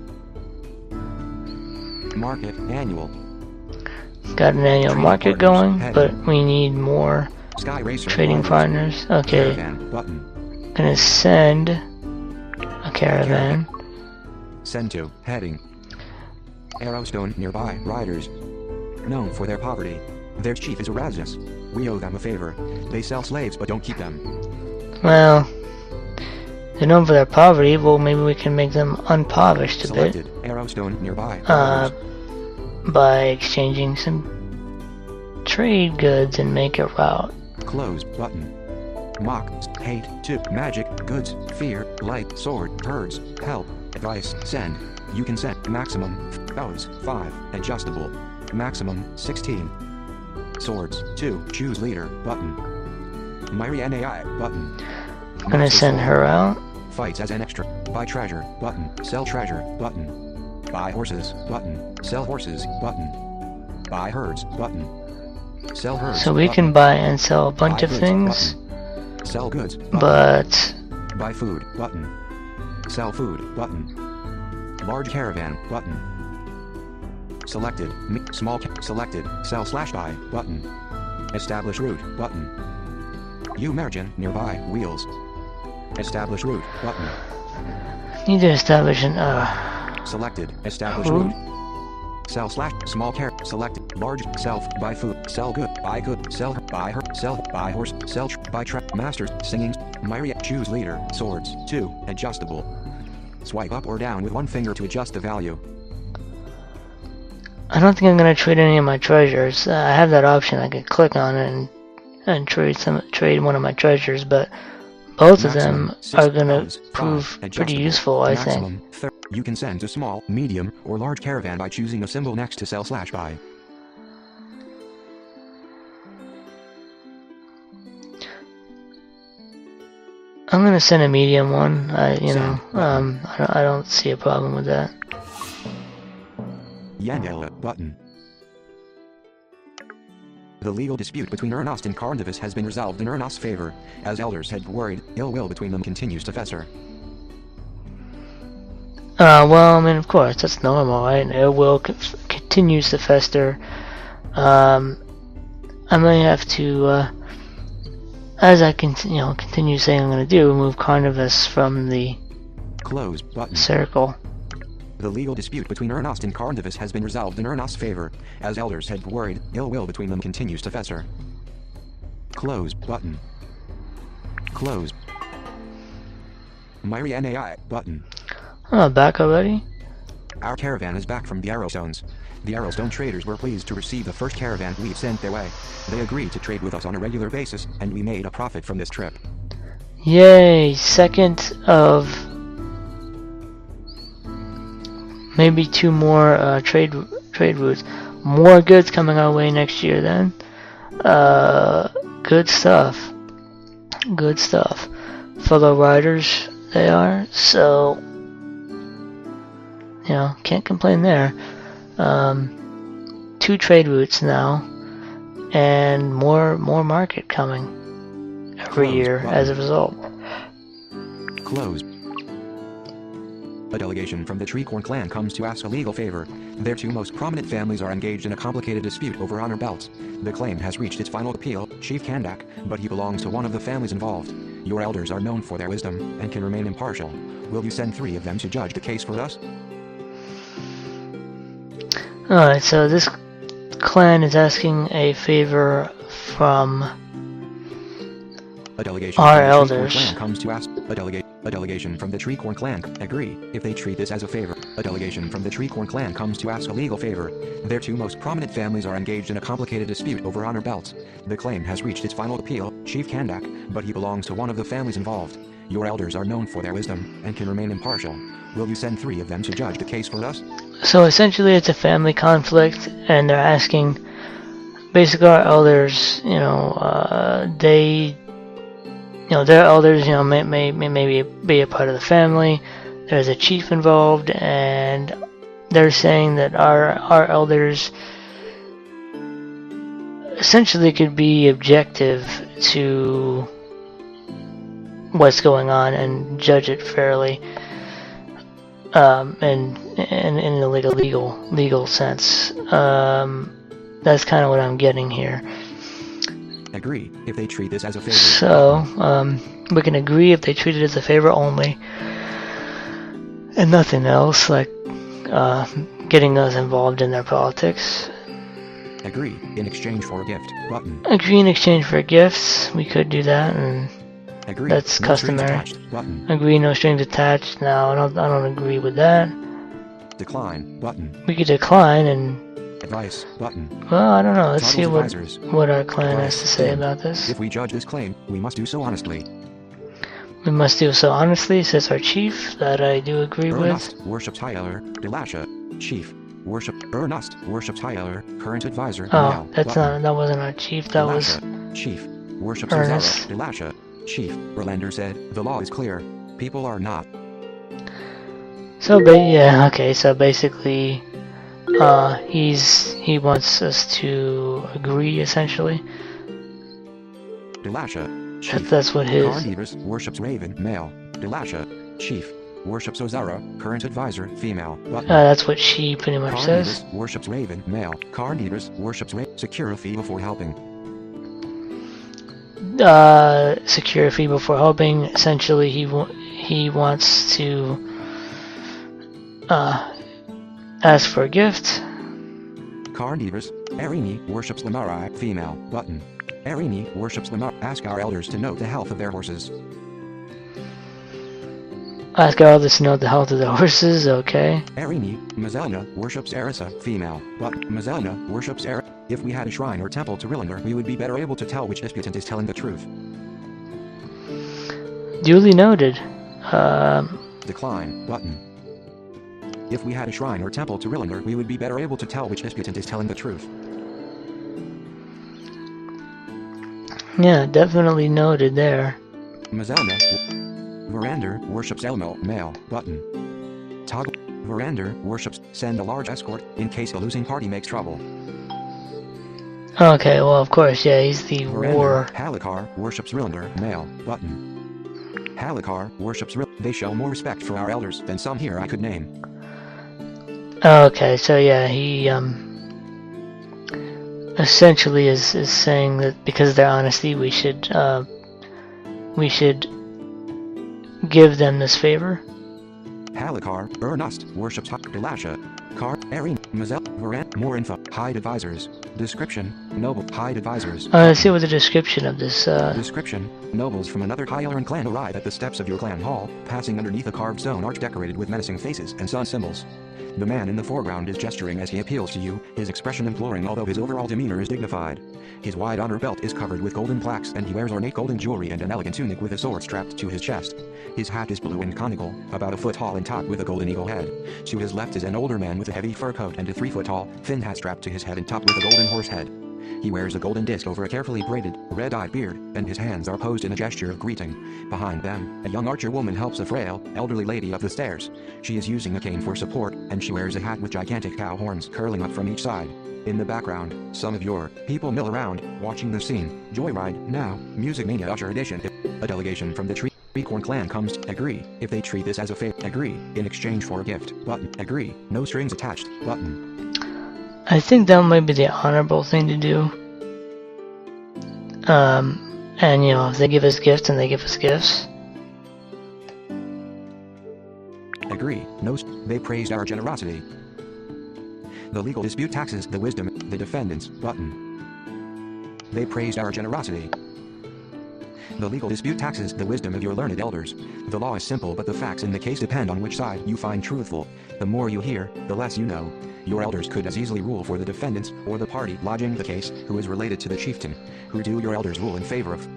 S2: Market. Annual.
S1: got an annual
S2: Trading
S1: market
S2: partners,
S1: going,
S2: head.
S1: but we need more
S2: Sky Racer.
S1: trading
S2: Riders.
S1: partners. Okay,
S2: Caravan. Button.
S1: gonna send a caravan.
S2: Send to. Heading. Arrowstone nearby. Riders. Known for their poverty. Their chief is Erasmus. We owe them a favor. They sell slaves but don't keep them.
S1: Well, they're known for their poverty. Well, maybe we can make them unpoverished a bit
S2: Selected. Arrowstone nearby.
S1: Uh,
S2: Riders.
S1: by exchanging some trade goods and make a route.
S2: Close. Button. Mock. Hate. Tip. Magic. Goods. Fear. Light. Sword. Herds. Help. Advice. Send. You can send. Maximum. Bows. 5. Adjustable. Maximum. 16. Swords. 2. Choose leader. Button. Myrian AI. Button.
S1: I'm gonna
S2: Master
S1: send
S2: sword.
S1: her out.
S2: Fights as an extra. Buy treasure. Button. Sell treasure. Button. Buy horses. Button. Sell horses. Button. Buy herds. Button. Sell herds.
S1: So we
S2: button.
S1: can buy and sell a bunch
S2: Buy
S1: of
S2: goods,
S1: things,
S2: button. Sell goods. Button.
S1: but
S2: Buy food. Button. Sell food. Button. Large caravan. Button. Selected. Small. Selected. Sell / buy. Button. Establish route. Button. You margin nearby. Wheels. Establish route. Button.
S1: need to establish an
S2: Selected. Establish
S1: route.
S2: route. Sell / small selected. Large. Self. Buy food. Sell good. Buy good. Sell. Buy her. Sell. Buy horse. Sell. Buy masters. Singing. Myriad. Choose leader. Swords. 2. Adjustable. Swipe up or down with one finger to adjust the value.
S1: I don't think I'm gonna trade any of my treasures. I have that option. I could click on it and trade one of my treasures, but both of them
S2: Maximum 6
S1: are gonna
S2: pounds, 5.
S1: prove pretty
S2: Adjustable.
S1: useful, I think.
S2: Maximum 30. You can send to small, medium, or large caravan by choosing a symbol next to sell / buy.
S1: I'm gonna send a medium one.
S2: Send.
S1: I don't see a problem with that.
S2: Yandela. Button. The legal dispute between Ernost and Carnivus has been resolved in Ernost's favor. As elders had worried, ill will between them continues to fester.
S1: Well, I mean, of course, that's normal, right? Ill will continues to fester. I may have to as I continue saying I'm going to do, remove Carnivus from the
S2: Close button.
S1: circle.
S2: The legal dispute between Ernost and Carnivus has been resolved in Ernost's favor, as elders had worried. Ill will between them continues to fester. Close button. Close. Myrianai button.
S1: Oh, back already?
S2: Our caravan is back from the Arrowstones. The Arrowstone traders were pleased to receive the first caravan we've sent their way. They agreed to trade with us on a regular basis, and we made a profit from this trip.
S1: Yay! Second of maybe 2 more trade routes. More goods coming our way next year then. Good stuff. Good stuff. Fellow riders they are, so can't complain there. 2 trade routes now, and more market coming every year as a result.
S2: Close. A delegation from the Treecorn clan comes to ask a legal favor. Their 2 most prominent families are engaged in a complicated dispute over honor belts. The claim has reached its final appeal, Chief Kandak, but he belongs to one of the families involved. Your elders are known for their wisdom, and can remain impartial. Will you send 3 of them to judge the case for us?
S1: Alright, so this clan is asking a favor from
S2: A delegation
S1: our
S2: from the Treecorn
S1: elders.
S2: clan comes to ask a delegation from the Treecorn clan agree if they treat this as a favor. A delegation from the Treecorn clan comes to ask a legal favor. Their 2 most prominent families are engaged in a complicated dispute over honor belts. The claim has reached its final appeal, Chief Kandak, but he belongs to one of the families involved. Your elders are known for their wisdom, and can remain impartial. Will you send 3 of them to judge the case for us?
S1: So essentially it's a family conflict, and they're asking basically our elders, their elders, may be a part of the family. There's a chief involved, and they're saying that our elders essentially could be objective to what's going on and judge it fairly, and in a legal sense. That's kind of what I'm getting here.
S2: Agree if they treat this as a favor.
S1: So, we can agree if they treat it as a favor only, and nothing else, like getting us involved in their politics.
S2: Agree in exchange for a gift button.
S1: Agree in exchange for gifts. We could do that, and
S2: Agree.
S1: that's
S2: No strings
S1: customary.
S2: attached button.
S1: Agree, no strings attached. No, I don't agree with that.
S2: Decline button.
S1: We could decline, and
S2: Advice button.
S1: well, I don't know. Let's see
S2: Toggles
S1: what
S2: advisors.
S1: our clan has to say about this.
S2: If we judge this claim, we must do so honestly.
S1: We must do so honestly, says our chief. That I do agree with.
S2: Ernest worships Higheller, Delasha, Chief. Ernest worships Higheller, current advisor.
S1: Oh,
S2: Now,
S1: that
S2: button.
S1: wasn't our chief. That was
S2: Delasha, Chief. Worships
S1: Ernest.
S2: Ozara, Delasha, Chief. Erlander said, the law is clear. People are not.
S1: so. Yeah, okay. So basically, he wants us to agree, essentially.
S2: Delasha, Chief.
S1: That's what his.
S2: Carnivus worships Raven, male. Delasha, Chief. Worships Ozara, current advisor, female. Button.
S1: That's what she pretty much says.
S2: Carnivus worships Raven, male. Carnivus worships Raven. Secure a fee before helping.
S1: Secure a fee before helping. Essentially, he wants to ask for a gift.
S2: Carnivus, Erini worships Lamarai, female. Button. Erini worships Lamar. Ask our elders to note the health of their horses.
S1: Ask our elders to know the health of the horses. Okay.
S2: Erini, Mazelna worships Erisa, female. But Mazelna worships Erisa. If we had a shrine or temple to Rillander, we would be better able to tell which disputant is telling the truth.
S1: Duly noted.
S2: Decline. Button. If we had a shrine or temple to Rillander, we would be better able to tell which disputant is telling the truth.
S1: Yeah, definitely noted there.
S2: Mazelna. Verander worships Elmo, male. Button. Toggle. Verander worships. Send a large escort in case the losing party makes trouble.
S1: Okay, well, of course, yeah, he's the
S2: Verander.
S1: war.
S2: Halikar worships Rillander, male. Button. Halikar worships Rillander. They show more respect for our elders than some here I could name.
S1: Okay, so yeah, he essentially is saying that because of their honesty, we should we should give them this favor.
S2: Halakar, Ernust, worships Delasha, Kar, Erin, Mazel, Varan, more info, Hide Advisors, description, noble, Hide Advisors.
S1: Let's see what the description of this,
S2: Description, nobles from another Hyleran clan arrive at the steps of your clan hall, passing underneath a carved stone arch decorated with menacing faces and sun symbols. The man in the foreground is gesturing as he appeals to you, his expression imploring although his overall demeanor is dignified. His wide honor belt is covered with golden plaques and he wears ornate golden jewelry and an elegant tunic with a sword strapped to his chest. His hat is blue and conical, about a foot tall and topped with a golden eagle head. To his left is an older man with a heavy fur coat and a 3-foot-tall, thin hat strapped to his head and topped with a golden horse head. He wears a golden disc over a carefully braided, red-eyed beard, and his hands are posed in a gesture of greeting. Behind them, a young archer woman helps a frail, elderly lady up the stairs. She is using a cane for support, and she wears a hat with gigantic cow horns curling up from each side. In the background, some of your people mill around, watching the scene. Joyride, now, Music Mania Usher Edition. A delegation from the Treecorn clan comes to agree. If they treat this as a favor, agree. In exchange for a gift, button. Agree. No strings attached, button.
S1: I think that might be the honorable thing to do. And you know, if they give us gifts, then they give us gifts.
S2: Agree. No. They praised our generosity. The legal dispute taxes the wisdom, the defendants, button. They praised our generosity. The legal dispute taxes the wisdom of your learned elders. The law is simple but the facts in the case depend on which side you find truthful. The more you hear, the less you know. Your elders could as easily rule for the defendants, or the party lodging the case, who is related to the chieftain. Who do your elders rule in favor of?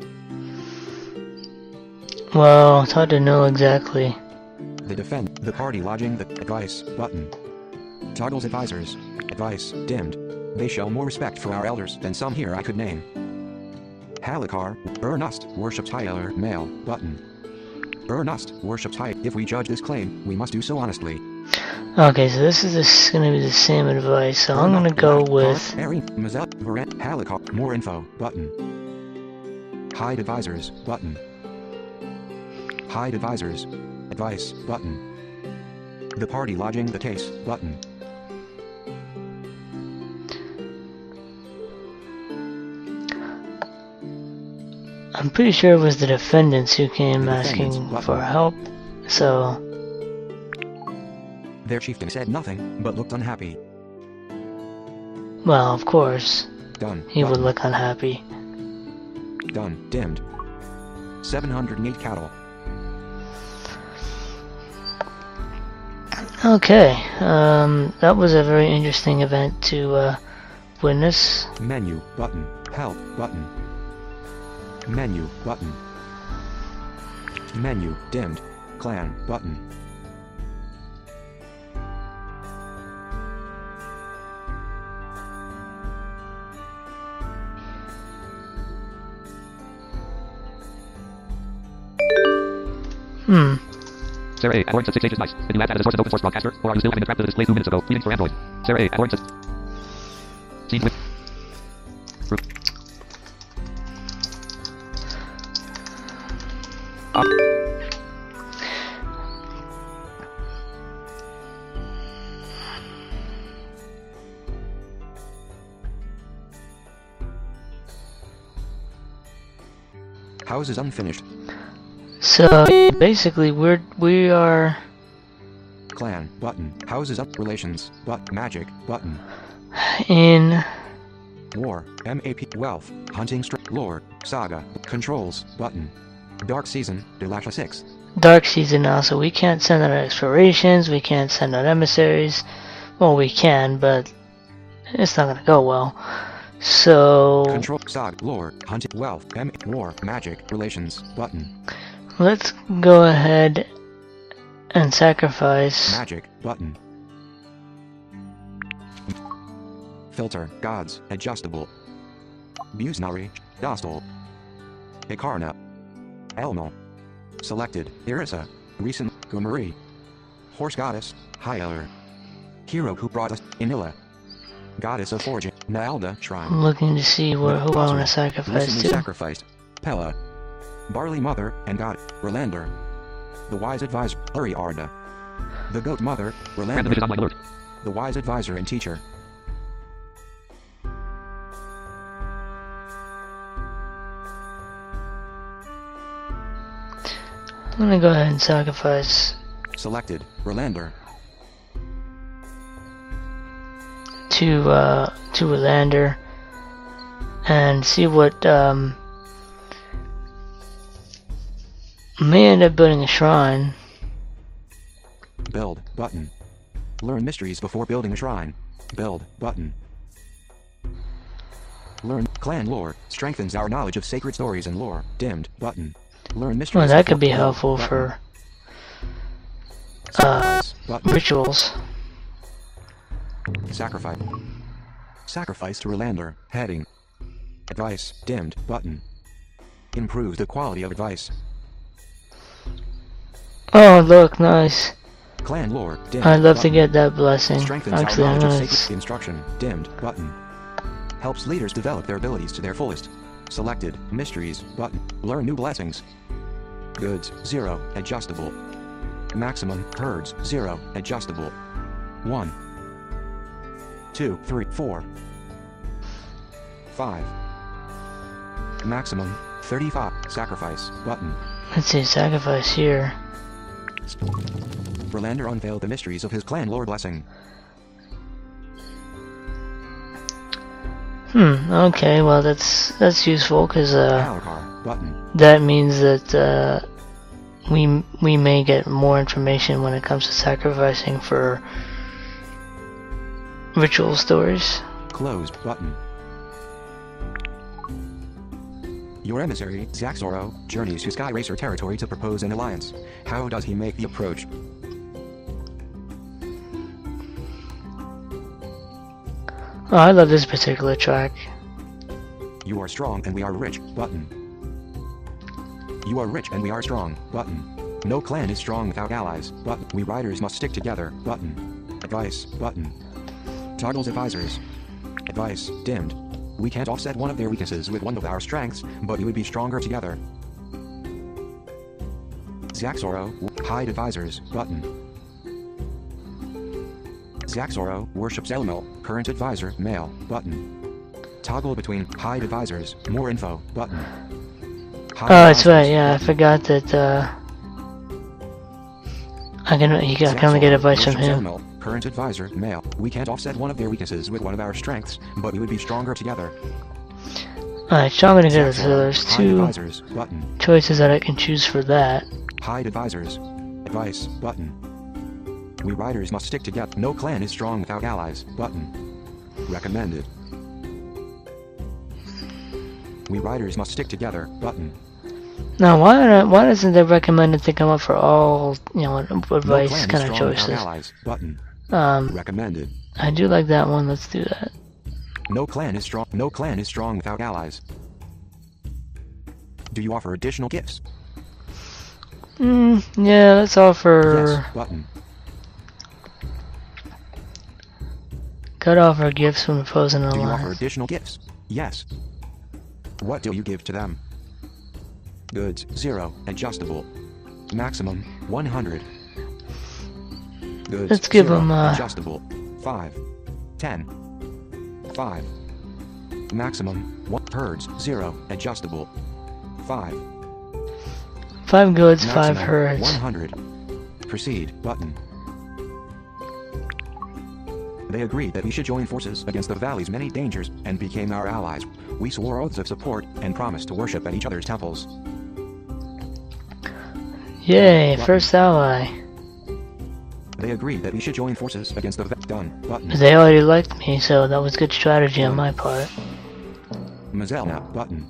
S1: Well, it's hard to know exactly.
S2: The party lodging the advice, button. Toggle's advisors. Advice, dimmed. They show more respect for our elders than some here I could name. Halakar, Ernust, worships Hyeler, male, button. Ernust, worships High. If we judge this claim, we must do so honestly.
S1: Okay, so this is going to be the same advice, so I'm going to go with...
S2: Halakar, more info, button. Hide advisors, button. Hide advisors. Advice, button. The party lodging the case, button.
S1: I'm pretty sure it was the defendants who came asking for help, so...
S2: Their chieftain said nothing, but looked unhappy.
S1: Well, of course.
S2: Done.
S1: He would look unhappy.
S2: Done. Dimmed. 708 cattle.
S1: Okay, that was a very interesting event to witness.
S2: Menu, button. Help, button. Menu, button. Menu, dimmed. Clan, button.
S3: Sarah A. Aborn says 6 ages nice. Did you add that as a source of open source broadcaster? Or are you still having the crap that displays 2 minutes ago? Greetings for Android. Sarah A. Aborn says... Scenes with... Group.
S2: House is unfinished.
S1: So basically, we are
S2: Clan button. Houses up. Relations but magic button.
S1: in
S2: War MAP. Wealth. Hunting. Lore. Saga. Controls button. Dark season. Delasha 6.
S1: dark season now, so we can't send out explorations. We can't send out emissaries. Well, we can, but it's not gonna go well. So
S2: Control. Saga. Lore. Hunting. Wealth. War. Magic. Relations button.
S1: let's go ahead and sacrifice.
S2: Magic button. Filter. Gods. Adjustable. Busnari. Dostal. Ikarna. Elmo. Selected. Irisa. Recent. Gumari. Horse Goddess. Hyeler. Hero who brought us. Inilla. Goddess of Forging. Naalda Shrine.
S1: I'm looking to see who I want to sacrifice
S2: Recently
S1: to.
S2: sacrificed. Pella. Barley Mother and God. Rolander. The Wise Advisor. Uriarda. The Goat Mother.
S3: Random
S2: Rolander.
S3: vision online alert.
S2: The Wise Advisor and Teacher.
S1: I'm gonna go ahead and sacrifice
S2: Selected. Relander.
S1: to Relander and see what may end up building a shrine.
S2: Build. Button. Learn mysteries before building a shrine. Build. Button. Learn clan lore. Strengthens our knowledge of sacred stories and lore. Dimmed. Button. Learn mysteries.
S1: Well, that
S2: before
S1: could be
S2: build.
S1: helpful
S2: Button.
S1: for
S2: Sacrifice. Button.
S1: rituals.
S2: Sacrifice. Sacrifice to Relander. Heading. Advice. Dimmed. Button. Improve the quality of advice.
S1: Oh, look, nice.
S2: Clan lore. Dimmed.
S1: I'd love to
S2: Button.
S1: get that blessing.
S2: Strengthens
S1: Actually,
S2: our
S1: I'm
S2: knowledge of
S1: gonna
S2: sacred instruction. Dimmed. Button. Helps leaders develop their abilities to their fullest. Selected. Mysteries. Button. Learn new blessings. Goods. 0. Adjustable. Maximum. Herds. 0. Adjustable. 1. 2, 3, 4. 5. Maximum. 35. Sacrifice. Button.
S1: let's see, sacrifice here.
S2: Relander unveiled the mysteries of his clan lore blessing.
S1: Okay, well that's useful because
S2: Alucard. Button.
S1: that means that we may get more information when it comes to sacrificing for ritual stories.
S2: Closed. Button. Your emissary, Zaxoro, journeys to Sky Racer territory to propose an alliance. How does he make the approach?
S1: Oh, I love this particular track.
S2: You are strong and we are rich. Button. You are rich and we are strong. Button. No clan is strong without allies. Button. We riders must stick together. Button. Advice. Button. Toggles advisors. Advice. Dimmed. We can't offset one of their weaknesses with one of our strengths, but we would be stronger together. Zaxoro. Hide advisors. Button. Zaxoro worships Elamil, current advisor, male. Button. Toggle between hide advisors. More info. Button. Hide
S1: Oh, that's right.
S2: advisors,
S1: Yeah, I
S2: button.
S1: forgot that. I can only get advice from
S2: worships
S1: him.
S2: Elamil, current advisor, male. We can't offset one of their weaknesses with one of our strengths, but we would be stronger together.
S1: Alright, stronger together.
S2: Zaxoro,
S1: So there's
S2: hide
S1: two
S2: advisors. Button.
S1: choices that I can choose for that.
S2: Hide advisors. Advice. Button. We riders must stick together. No clan is strong without allies. Button. Recommended. We riders must stick together. Button.
S1: Now, why doesn't it recommend it to come up for all advice
S2: no clan
S1: kind
S2: is
S1: of
S2: strong without
S1: choices?
S2: allies. Button.
S1: Um,
S2: Recommended.
S1: I do like that one. Let's do that.
S2: No clan is strong. No clan is strong without allies. Do you offer additional gifts?
S1: Yeah, let's offer.
S2: Yes. Button.
S1: Could offer gifts from opposing
S2: Do you offer
S1: alliance.
S2: additional gifts? Yes. What do you give to them? Goods. 0. Adjustable. Maximum. 100. Goods.
S1: Let's give
S2: 0.
S1: them,
S2: Adjustable. 5. 10. 5. Maximum. 1. Herds. 0. Adjustable. 5.
S1: 5 goods, 5
S2: Maximum.
S1: herds.
S2: 100. Proceed. Button. They agreed that we should join forces against the valley's many dangers and became our allies. We swore oaths of support and promised to worship at each other's temples.
S1: Yay,
S2: Button.
S1: first ally.
S2: They agreed that we should join forces against the done. Button.
S1: But they already liked me, so that was good strategy on my part.
S2: Mazelna. Button.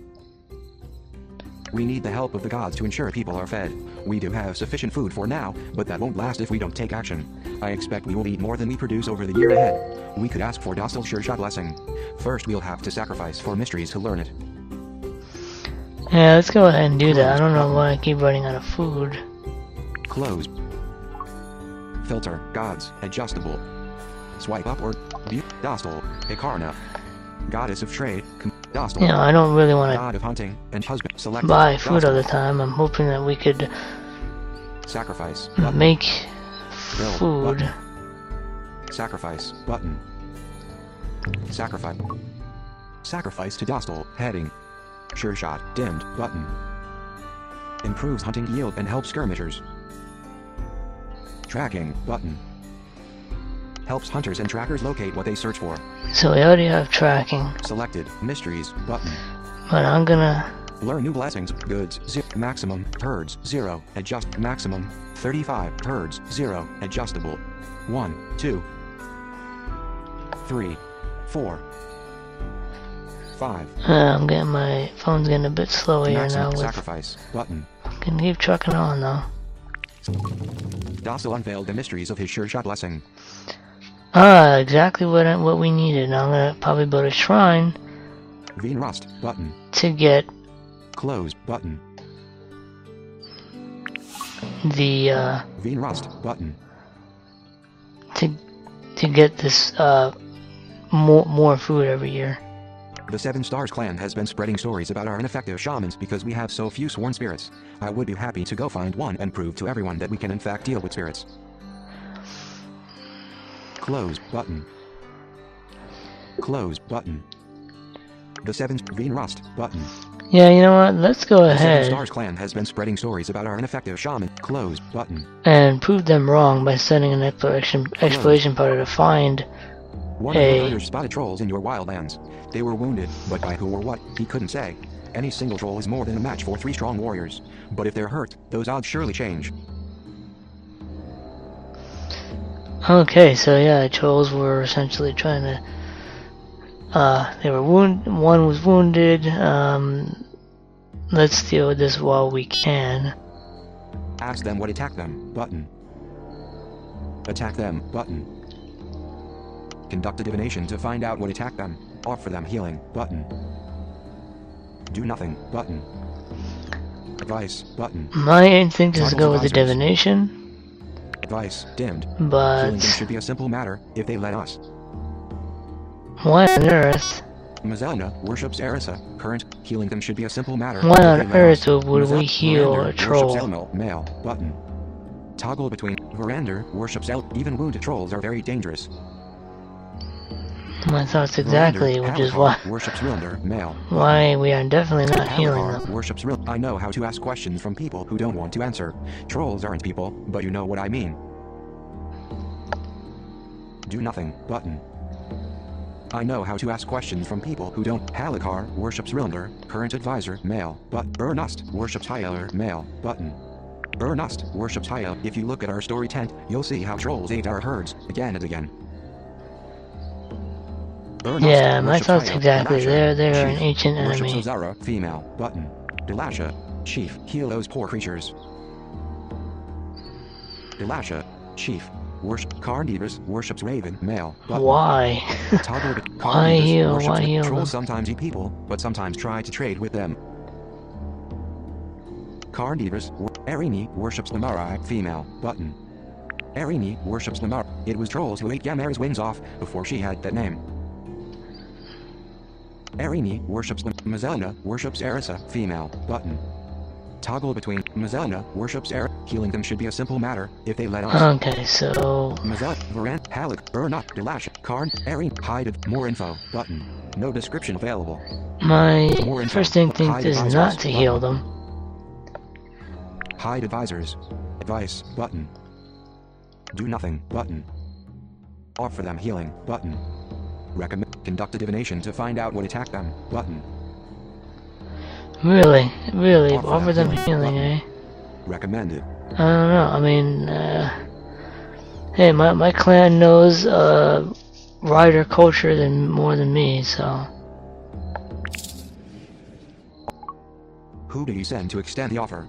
S2: We need the help of the gods to ensure people are fed. We do have sufficient food for now, but that won't last if we don't take action. I expect we will eat more than we produce over the year ahead. We could ask for Dostal Shurshot blessing. First we'll have to sacrifice for mysteries to learn it.
S1: Yeah, let's go ahead and do that. I don't know why I keep running out of food.
S2: Closed. Filter. Gods. Adjustable. Swipe upward. View. Dostal. Ikarna. Goddess of trade. Dostal.
S1: You know, I don't really want
S2: God of hunting and husband.
S1: to
S2: Select.
S1: buy food all the time. I'm hoping that we could
S2: Sacrifice.
S1: make
S2: Build.
S1: food.
S2: Button. Sacrifice. Button. Sacrifice. Sacrifice to Dostal. Heading. Sure shot. Dimmed. Button. Improves hunting yield and helps skirmishers. Tracking button. Helps hunters and trackers locate what they search for.
S1: So we already have tracking,
S2: Selected mysteries button.
S1: but I'm gonna.
S2: Learn new blessings. Goods. Maximum. Herds. 0. Adjust. Maximum. 35. Herds. 0. Adjustable. 1, 2, 3, 4, 5.
S1: I'm getting my phone's getting a bit slow here now.
S2: Maximum
S1: With
S2: sacrifice button.
S1: can keep trucking on though.
S2: Docile unveiled the mysteries of his sure shot blessing.
S1: Ah, exactly what we needed. Now I'm gonna probably build a shrine
S2: Veen Rust button.
S1: to get
S2: Close button.
S1: the
S2: Veen Rust button.
S1: to get this more food every year.
S2: The Seven Stars clan has been spreading stories about our ineffective shamans because we have so few sworn spirits. I would be happy to go find one and prove to everyone that we can in fact deal with spirits. Close button. Close button. The Seven Veen Rust button.
S1: Yeah, you know what? Let's go
S2: The Seven
S1: ahead
S2: Stars clan has been spreading stories about our ineffective shaman. Close button.
S1: and prove them wrong by sending an exploration party to find.
S2: One of your hunters spotted trolls in your wildlands. They were wounded, but by who or what, he couldn't say. Any single troll is more than a match for 3 strong warriors. But if they're hurt, those odds surely change.
S1: Okay, so yeah, trolls were essentially trying to. They were one was wounded. Let's deal with this while we can.
S2: Ask them what attacked them, button. Attack them, button. Conduct a divination to find out what attacked them. Offer them healing, button. Do nothing, button. Advice, button.
S1: My instinct is to
S2: Toggles
S1: go with the
S2: advisors.
S1: divination,
S2: Advice, dimmed. Healing them
S1: but
S2: should be a simple matter, if they let us.
S1: why on earth?
S2: Mazelna worships Erisa. Current, healing them should be a simple matter.
S1: Why
S2: if
S1: on
S2: they let
S1: earth
S2: us.
S1: would we
S2: Mazel-
S1: heal
S2: Verander
S1: a
S2: worships
S1: troll?
S2: Elmo, male, button. Toggle between. Verander worships even wounded trolls are very dangerous.
S1: My thoughts exactly,
S2: Verander,
S1: which is
S2: Halakar
S1: why
S2: worships Rilder, male.
S1: why we are definitely not healing
S2: Halakar
S1: them.
S2: worships Rilder. I know how to ask questions from people who don't want to answer. Trolls aren't people, but you know what I mean. Do nothing, button. I know how to ask questions from people who don't. Halakar worships Rilder, current advisor, male, but Ernust worships Hyler, male, button. Ernust worships Hyel. If you look at our story tent, you'll see how trolls ate our herds, again and again. Ernust
S1: Yeah, my
S2: worships
S1: thoughts
S2: Hyel.
S1: exactly.
S2: Delasha,
S1: They're an
S2: chief,
S1: ancient
S2: worships
S1: enemy.
S2: Ozara, female, button. Delasha, chief, heal those poor creatures. Delasha, chief, worship. Carnivores worships Raven, male, button.
S1: Why?
S2: Toggle it.
S1: Why
S2: Carnivores
S1: heal?
S2: worships
S1: Why
S2: them.
S1: heal them?
S2: Trolls sometimes eat people, but sometimes try to trade with them. Carnivores. Erini worships Namarai, female, button. Erini worships Namara. It was trolls who ate Gamera's wings off before she had that name. Erini worships Mazelna worships Erisa, female, button. Toggle between. Mazelna worships Erisa. Healing them should be a simple matter, if they let us.
S1: Okay, so
S2: Mazel, Varan, Halak, Ernut, Delash, Karn, Erin, hide, more info, button. No description available.
S1: my
S2: More info.
S1: first instinct
S2: Hide
S1: is
S2: advisors,
S1: not to heal
S2: button.
S1: them.
S2: Hide advisors. Advice, button. Do nothing, button. Offer them healing, button. Recommend. Conduct a divination to find out what attacked them, button.
S1: Really,
S2: Offer
S1: offer them
S2: healing,
S1: healing,
S2: button.
S1: eh?
S2: Recommended.
S1: I don't know. I mean, hey, my clan knows rider culture more than me, so.
S2: Who do you send to extend the offer?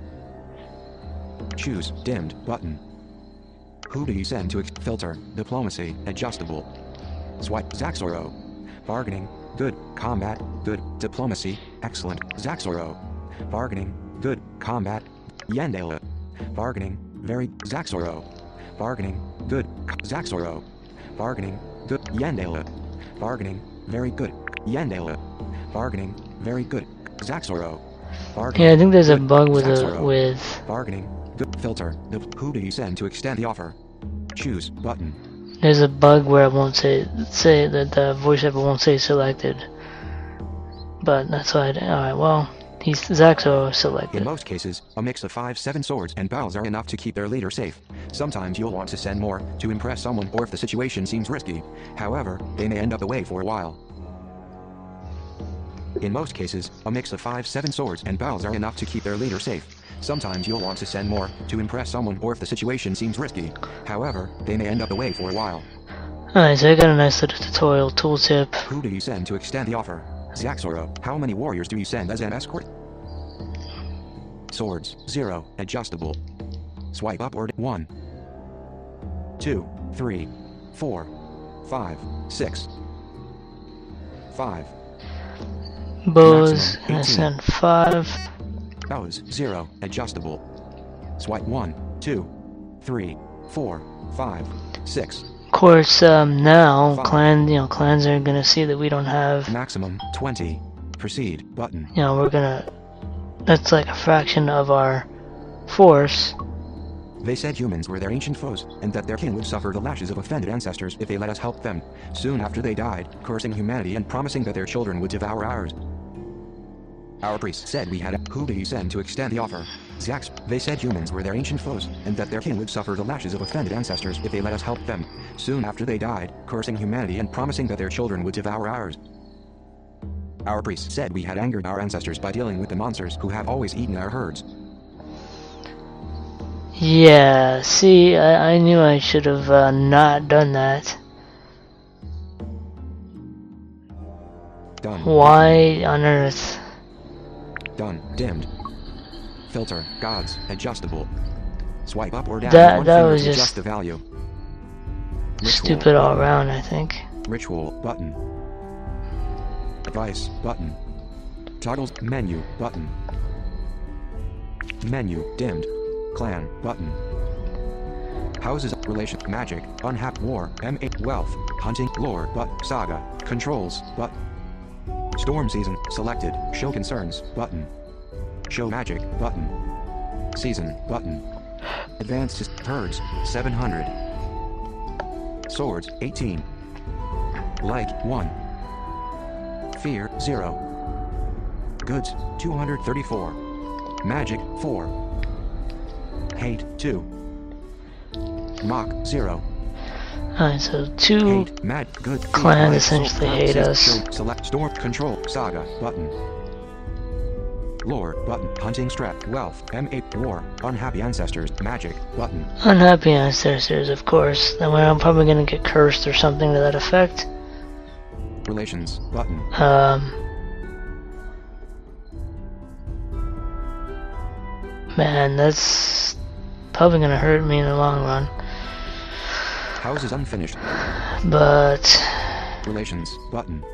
S2: Choose dimmed button. Who do you send to filter diplomacy adjustable? Swipe Zaxoro. Bargaining good. Combat good. Diplomacy excellent. Zaxoro. Bargaining good. Combat Yandela. Bargaining very Zaxoro. Bargaining good. Zaxoro. Bargaining good. Yandela. Bargaining very good. Yandela. Bargaining very good. Zaxoro. Bargaining
S1: Yeah, I think there's a
S2: good.
S1: bug with
S2: Zaxoro. Bargaining. Good. Filter. Who do you send to extend the offer? Choose button.
S1: there's a bug where it won't say that the voiceover won't say selected. But that's why alright, well, Zaxo
S2: In
S1: selected.
S2: most cases, a mix of 5-7 swords and bows are enough to keep their leader safe. Sometimes you'll want to send more, to impress someone or if the situation seems risky. However, they may end up away for a while. In most cases, a mix of 5-7 swords and bows are enough to keep their leader safe. Sometimes you'll want to send more, to impress someone or if the situation seems risky. However, they may end up away for a while.
S1: Alright, so I got a nice little tutorial tooltip.
S2: Who do you send to extend the offer? Zaxoro. How many warriors do you send as an escort? Swords, 0, adjustable. Swipe up or 1, 2, 3, 4, 5, 6, 5.
S1: Bows,
S2: Maximum,
S1: and I
S2: 18.
S1: send 5.
S2: Bows, 0, adjustable. Swipe 1, 2, 3, 4, 5, 6.
S1: Of course, now
S2: Five.
S1: clans are gonna see that we don't have.
S2: Maximum, 20. Proceed, button.
S1: We're gonna. That's like a fraction of our force.
S2: They said humans were their ancient foes, and that their kin would suffer the lashes of offended ancestors if they let us help them. Soon after they died, cursing humanity and promising that their children would devour ours. Our priest said we had who do you send to extend the offer? Zax. They said humans were their ancient foes, and that their kin would suffer the lashes of offended ancestors if they let us help them. Soon after they died, cursing humanity and promising that their children would devour ours. Our priest said we had angered our ancestors by dealing with the monsters who have always eaten our herds.
S1: Yeah, see, I knew I should have not done that.
S2: Done.
S1: Why on earth?
S2: Done. Dimmed. Filter. Gods. Adjustable. Swipe up or down.
S1: That-
S2: one
S1: that
S2: finger
S1: was
S2: to
S1: just
S2: adjust the value. Ritual,
S1: Stupid all
S2: button.
S1: around, I think.
S2: Ritual button. Advice button. Toggles menu button. Menu dimmed. Clan button. Houses relation magic unhap war M8 wealth hunting lore but saga controls but storm season selected show concerns button. Show magic button. Season button. Advanced herds 700. Swords 18. Like 1. Fear 0. Goods 234. Magic 4. Hate 2. Mock 0.
S1: Alright, so two
S2: Hate mad good
S1: clans
S2: fear,
S1: essentially
S2: soul,
S1: hate
S2: season,
S1: us.
S2: show, select storm control saga button. Lore button hunting strat wealth M8 war unhappy ancestors magic button.
S1: unhappy ancestors, of course. Then I'm probably gonna get cursed or something to that effect.
S2: Relations button.
S1: Man, that's probably gonna hurt me in the long run.
S2: Houses unfinished.
S1: But
S2: Relations button.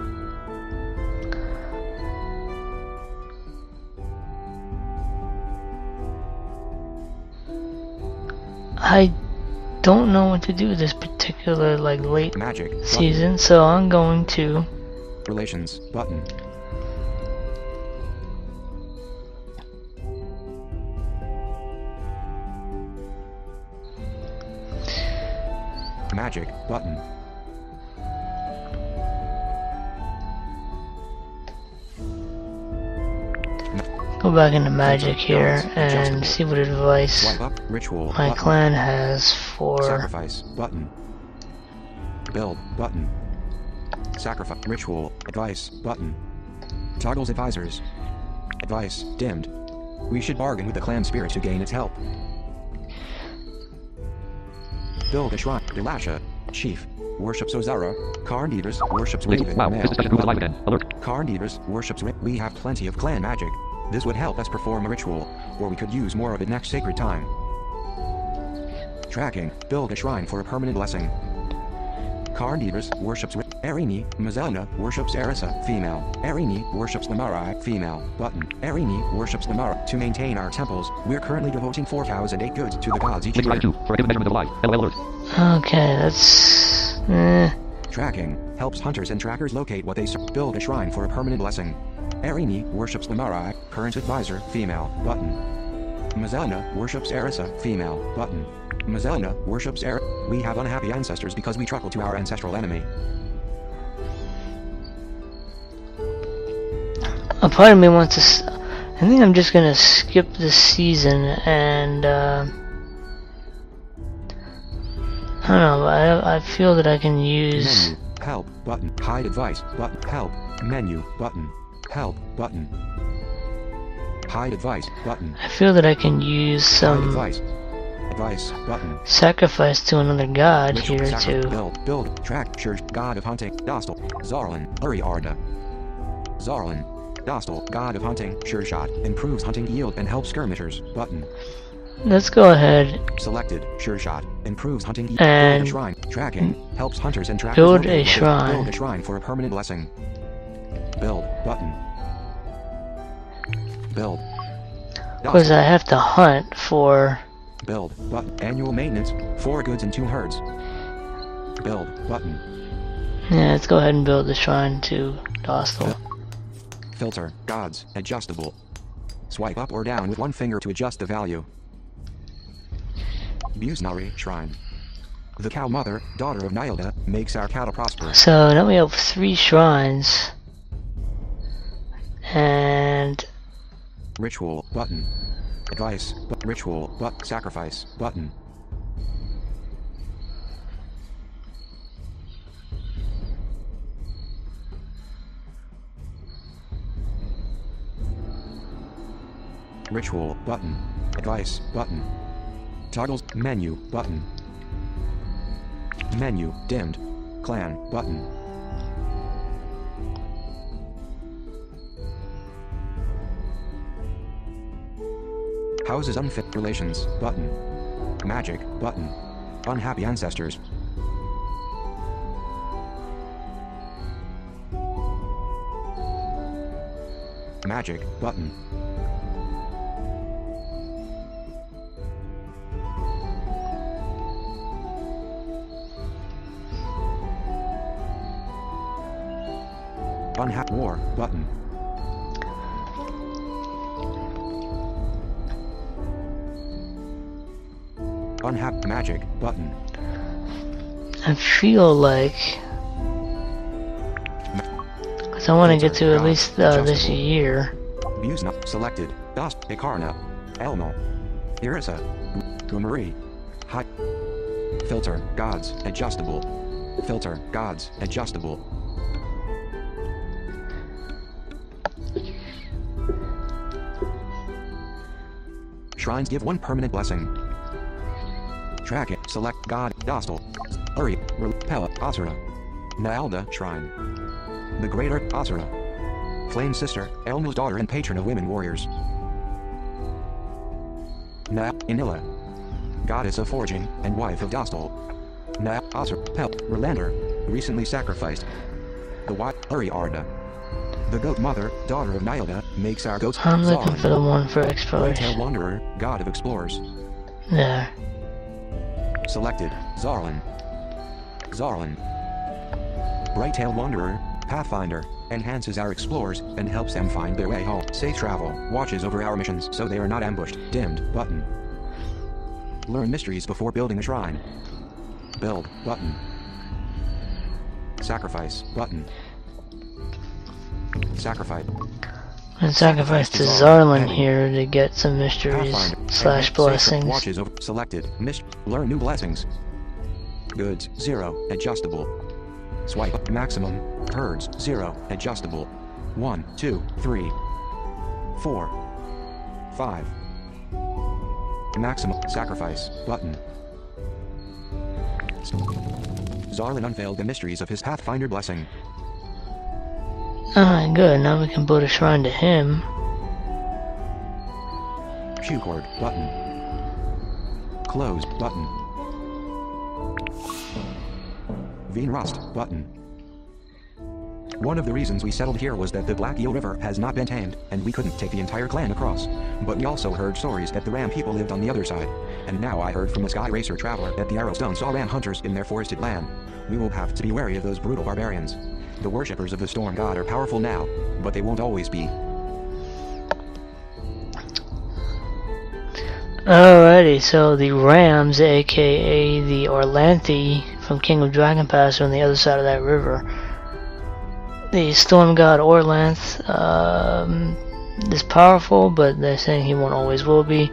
S1: I don't know what to do this particular late
S2: Magic button.
S1: season, so I'm going to
S2: Relations button. Magic button.
S1: go back into magic here
S2: Gods,
S1: and
S2: adjustable.
S1: see what advice
S2: Swipe up ritual
S1: my
S2: button.
S1: clan has for.
S2: Sacrifice button. Build button. Sacrifice ritual advice button. Toggles advisors. Advice dimmed. We should bargain with the clan spirit to gain its help. Build a shrine. Delasha. Chief. Worships Ozara. Karn Eaters worships
S3: Release.
S2: Raven.
S3: Wow,
S2: Male,
S3: this discussion proves alive
S2: button.
S3: again. Alert.
S2: Karn Eaters worships We have plenty of clan magic. This would help us perform a ritual, or we could use more of it next sacred time. Tracking. Build a shrine for a permanent blessing. Karn Eaters worships Erini. Mazelna worships Erisa. Female. Erini worships Lamarai. Female. Button. Erini worships Lamara. To maintain our temples, we're currently devoting 4 cows and 8 goods to the gods each
S3: Link
S2: year.
S3: provided 2 for a given measurement of life. LOL alert.
S1: Okay, that's.
S2: Tracking helps hunters and trackers locate what they build a shrine for a permanent blessing. Erini worships Lamarai, current advisor, female, button. Mazelna worships Erisa, female, button. Mazelna worships We have unhappy ancestors because we truckle to our ancestral enemy.
S1: A part of me wants to. I think I'm just gonna skip this season and I don't know. I feel that I can use
S2: Menu. Help. Button. Hide advice. Button. Help. Menu. Button. Help. Button. Hide advice. Button.
S1: I feel that I can use
S2: Hide
S1: some
S2: advice. Advice. Button.
S1: sacrifice to another god
S2: Ritual
S1: here
S2: sacri-
S1: to
S2: build, track, church, god of hunting, Dostal, Zarlan, Uriarda. Zarlan, Dostal, god of hunting, sure shot, improves hunting yield and helps skirmishers, button.
S1: let's go ahead
S2: Selected, sure shot, improves hunting yield,
S1: and
S2: build a shrine, tracking, helps hunters and trackers
S1: build
S2: locate
S1: a shrine.
S2: Build a shrine for a permanent blessing. Build, button. Build.
S1: because I have to hunt for
S2: Build, button. Annual maintenance, 4 goods and 2 herds. Build, button.
S1: yeah, let's go ahead and build the shrine to Dostal.
S2: Filter, gods, adjustable. Swipe up or down with one finger to adjust the value. Busnari Shrine. The cow mother, daughter of Nilda, makes our cattle prosper.
S1: So now we have 3 shrines. And
S2: Ritual, button. Advice, ritual, sacrifice, button. Ritual, button. Advice, button. Toggles, menu, button. Menu, dimmed. Clan, button. Houses unfit relations, button. Magic, button. Unhappy ancestors. Magic, button. Unhappy war, button. Unhappy magic, button.
S1: I feel like, because I want to get to at least this year.
S2: Views not selected. Dost, Ikarna. Elmo. Irisa. Gumari. High. Filter, gods, adjustable. Filter, gods, adjustable. Shrines give 1 permanent blessing. Track it. Select God, Dostal. Uri, Pella, Asura. Naalda Shrine. The Greater Asura. Flame Sister, Elmo's daughter and patron of women warriors. Inilla. Goddess of forging, and wife of Dostal. Asura, Pel, Relander. Recently sacrificed. The Uriarda. The Goat Mother, daughter of Nilda, makes our goats.
S1: I'm looking for the one for
S2: Bright-tailed
S1: exploration.
S2: Wanderer, god of explorers.
S1: There.
S2: Selected, Zarlan. Zarlan. Bright-tailed Wanderer, Pathfinder, enhances our explorers and helps them find their way home. Safe travel, watches over our missions so they are not ambushed. Dimmed, button. Learn mysteries before building a shrine. Build, button. Sacrifice, button. Sacrifice.
S1: And sacrifice to Zarlan here to get some mysteries
S2: Pathfinder,
S1: slash blessings.
S2: Watches over. Selected. Learn new blessings. Goods, 0, adjustable. Swipe up, maximum. Herds, 0, adjustable. 1, 2, 3, 4, 5. Maximum. Sacrifice, button. Zarlan unveiled the mysteries of his Pathfinder blessing.
S1: Alright, good. Now we can build a shrine to him.
S2: Q cord, button. Close, button. Veen Rust, button. One of the reasons we settled here was that the Black Eel River has not been tamed, and we couldn't take the entire clan across. But we also heard stories that the Ram people lived on the other side. And now I heard from a Sky Racer traveler that the Arrowstone saw Ram hunters in their forested land. We will have to be wary of those brutal barbarians. The worshippers of the Storm God are powerful now, but they won't always be.
S1: Alrighty, so the Rams, aka the Orlanthi from King of Dragon Pass, are on the other side of that river. The Storm God Orlanth this powerful, but they're saying he won't always will be.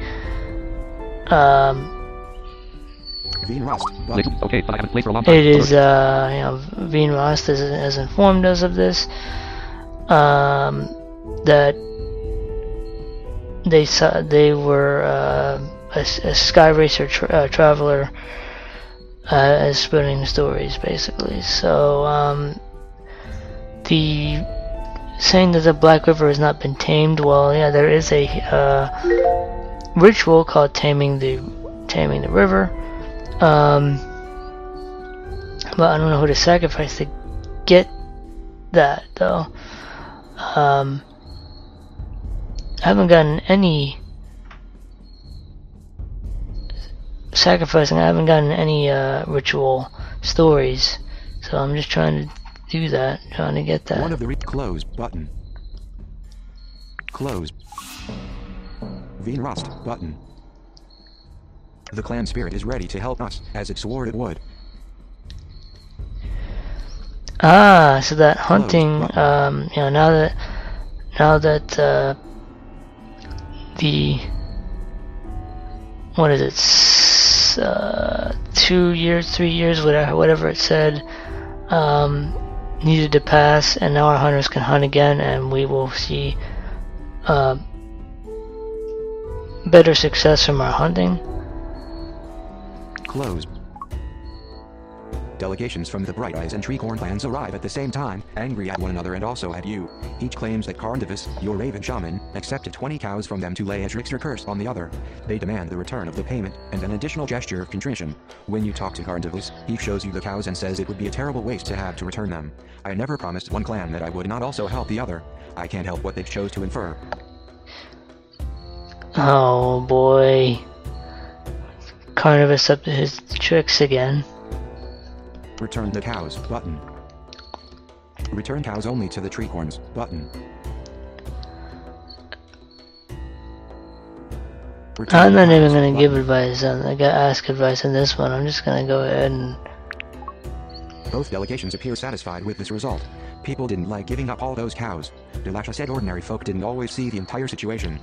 S2: Veen Rust. Button.
S3: Okay, but I haven't played for a long time.
S1: It is, Veen Rost has informed us of this, that they were a Sky Racer traveler is spreading stories, basically. So, the saying that the Black River has not been tamed. Well, yeah, there is a ritual called taming the river. But I don't know who to sacrifice to get that, though. I haven't gotten any sacrificing. I haven't gotten any ritual stories, so I'm just trying to do that, trying to get that.
S2: One of the close button. Close. Veen Rust button. The clan spirit is ready to help us, as it swore it would.
S1: Ah, so that hunting, you know, now that the, what is it, 2 years, 3 years, whatever it said, needed to pass, and now our hunters can hunt again, and we will see better success from our hunting.
S2: Close. Delegations from the Bright Eyes and Treecorn clans arrive at the same time, angry at one another and also at you. Each claims that Carnivus, your Raven Shaman, accepted 20 cows from them to lay a trickster curse on the other. They demand the return of the payment, and an additional gesture of contrition. When you talk to Carnivus, he shows you the cows and says it would be a terrible waste to have to return them. I never promised one clan that I would not also help the other. I can't help what they chose to infer.
S1: Oh boy. Carnivus up to his tricks again.
S2: Return the cows button. Return cows only to the Treecorns button.
S1: I'm not even gonna give advice ask advice on this one. I'm just gonna go ahead and.
S2: Both delegations appear satisfied with this result. People didn't like giving up all those cows. Delasha said ordinary folk didn't always see the entire situation.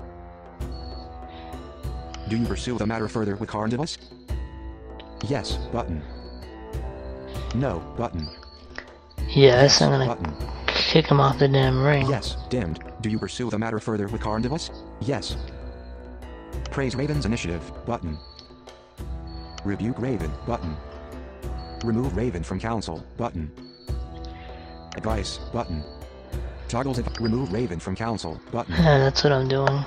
S2: Do you pursue the matter further with Carnivus? Yes button. No button.
S1: Yes, I'm gonna
S2: button.
S1: kick him off the damn ring.
S2: Yes, dimmed. Do you pursue the matter further with Carnivus? Yes. Praise Raven's initiative button. Rebuke Raven button. Remove Raven from council button. Advice button. Toggles it. Remove Raven from council button.
S1: Yeah, that's what I'm doing.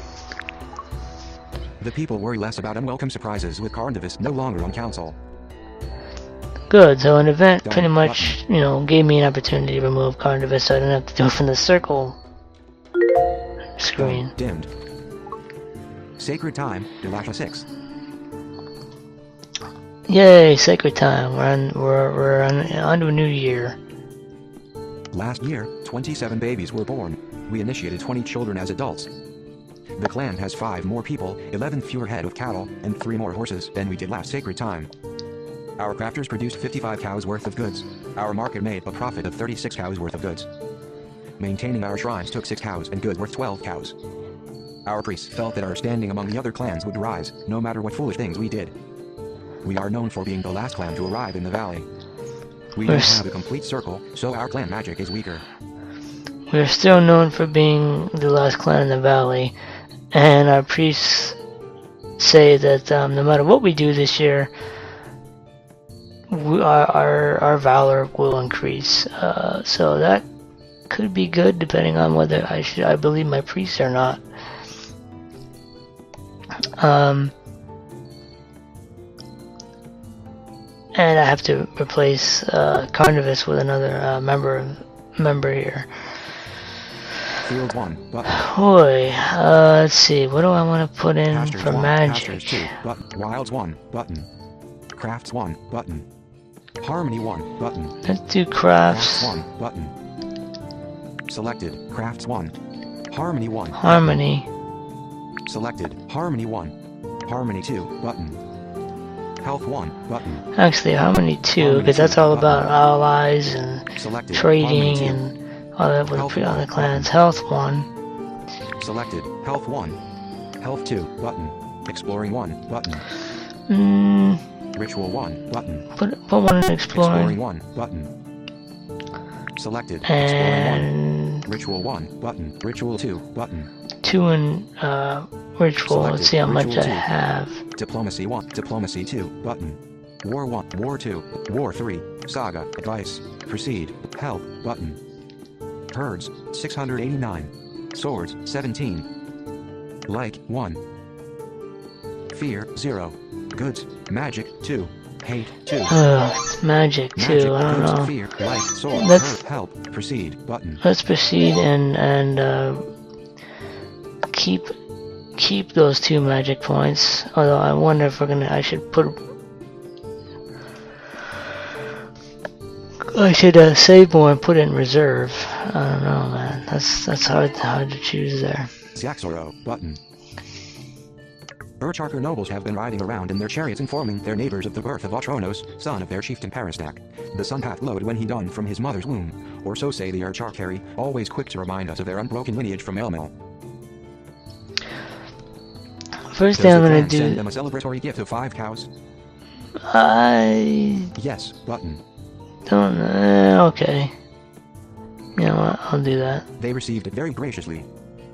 S2: The people worry less about unwelcome surprises with Carnivus no longer on council.
S1: Good, so an event
S2: Done.
S1: pretty much, you know, gave me an opportunity to remove Carnivus, so I didn't have to do it from the circle screen.
S2: Dimmed. Sacred time, Delasha 6.
S1: Yay, sacred time. We're on to a new year.
S2: Last year, 27 babies were born. We initiated 20 children as adults. The clan has 5 more people, 11 fewer head of cattle, and 3 more horses than we did last sacred time. Our crafters produced 55 cows worth of goods. Our market made a profit of 36 cows worth of goods. Maintaining our shrines took 6 cows and goods worth 12 cows. Our priests felt that our standing among the other clans would rise, no matter what foolish things we did. We are known for being the last clan to arrive in the valley. We don't have a complete circle, so our clan magic is weaker.
S1: We're still known for being the last clan in the valley, and our priests say that no matter what we do this year, our valor will increase. So that could be good, depending on whether I believe my priests or not. And I have to replace Carnivus with another member here.
S2: Field 1, button.
S1: Boy, let's see. What do I want to put in
S2: Pastures
S1: for
S2: 1,
S1: magic?
S2: Pastures 2, button. Wilds 1, button. Crafts 1, button. Harmony 1, button.
S1: Let's do
S2: Crafts
S1: crafts.
S2: 1, button. Selected. Crafts 1. Harmony 1.
S1: Harmony.
S2: Selected. Harmony 1. Harmony 2, button. Health 1, button.
S1: Actually, Harmony 2, because that's all about allies and
S2: Selected.
S1: trading
S2: Harmony 2.
S1: and all that with the clans. Health 1.
S2: Selected. Health 1. Health 2. Button. Exploring 1. Button. Ritual 1. Button.
S1: Put one in
S2: Exploring
S1: exploring.
S2: 1. Button. Selected.
S1: And
S2: Exploring 1. Ritual 1. Button. Ritual 2. Button.
S1: 2 in ritual. Let's
S2: Selected.
S1: see how much
S2: Ritual
S1: I
S2: 2.
S1: have.
S2: Diplomacy 1. Diplomacy 2. Button. War 1. War 2. War 3. Saga. Advice. Proceed. Help. Button. Herds. 689. Swords. 17. Like. 1. Fear. 0. Goods. Magic. 2. Hate. 2.
S1: It's magic too.
S2: Magic.
S1: I don't
S2: Goods.
S1: know.
S2: Fear. Like. Sword.
S1: Let's-
S2: Hurt. Help. Proceed. Button.
S1: Let's proceed and keep those 2 magic points. Although I wonder if I should save more and put it in reserve. I don't know, man. That's hard to choose there.
S2: Saxoro. Button. Urcharker nobles have been riding around in their chariots informing their neighbors of the birth of Atronos, son of their chieftain Paristak. The sun hath glowed when he dawned from his mother's womb, or so say the Urcharkari, always quick to remind us of their unbroken lineage from Elmel.
S1: First
S2: Does
S1: thing I'm
S2: the
S1: gonna
S2: clan send
S1: do.
S2: them a celebratory gift of 5 cows?
S1: I
S2: Yes. Button.
S1: don't. Okay. You know what? I'll do that.
S2: They received it very graciously.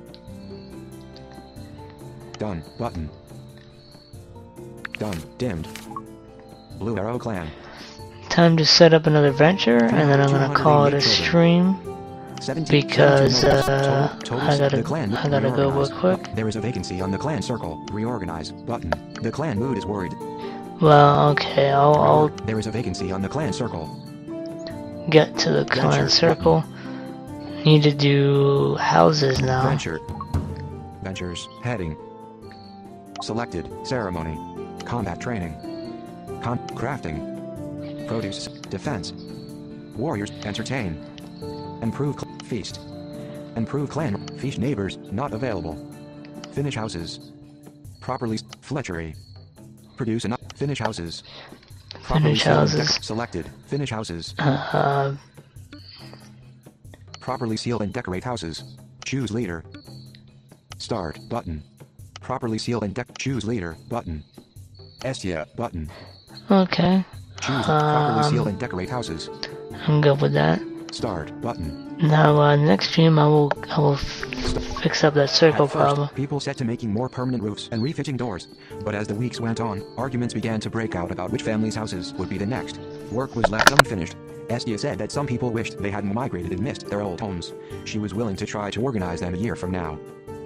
S2: Done. Button. Done. Dimmed. Blue Arrow Clan.
S1: Time to set up another venture, and then I'm gonna call it a stream
S2: 17
S1: because
S2: nobles.
S1: I gotta
S2: The clan
S1: go real
S2: reorganize.
S1: quick.
S2: There is a vacancy on the clan circle. Reorganize. Button. The clan mood is worried.
S1: Well, okay. I'll
S2: There is a vacancy on the clan circle.
S1: get to the clan
S2: Venture.
S1: circle. Need to do houses now.
S2: Venture. Ventures. Heading. Selected. Ceremony. Combat training. Crafting. Produce. Defense. Warriors. Entertain. Improve. Feast. Improve clan. Feast neighbors. Not available. Finish houses. Properly. Fletchery. Produce enough. Finish houses. Properly
S1: Finish
S2: sealed and
S1: houses.
S2: Selected. Finish houses. Properly seal and decorate houses. Choose leader. Start. Button. Properly seal and choose leader. Button. Estia. Button.
S1: Okay.
S2: Choose. Properly seal and decorate houses.
S1: I'm good with that.
S2: Start. Button.
S1: Now, next stream I will fix up that circle
S2: At first,
S1: problem.
S2: people set to making more permanent roofs and refitting doors. But as the weeks went on, arguments began to break out about which family's houses would be the next. Work was left unfinished. Estia said that some people wished they hadn't migrated and missed their old homes. She was willing to try to organize them a year from now.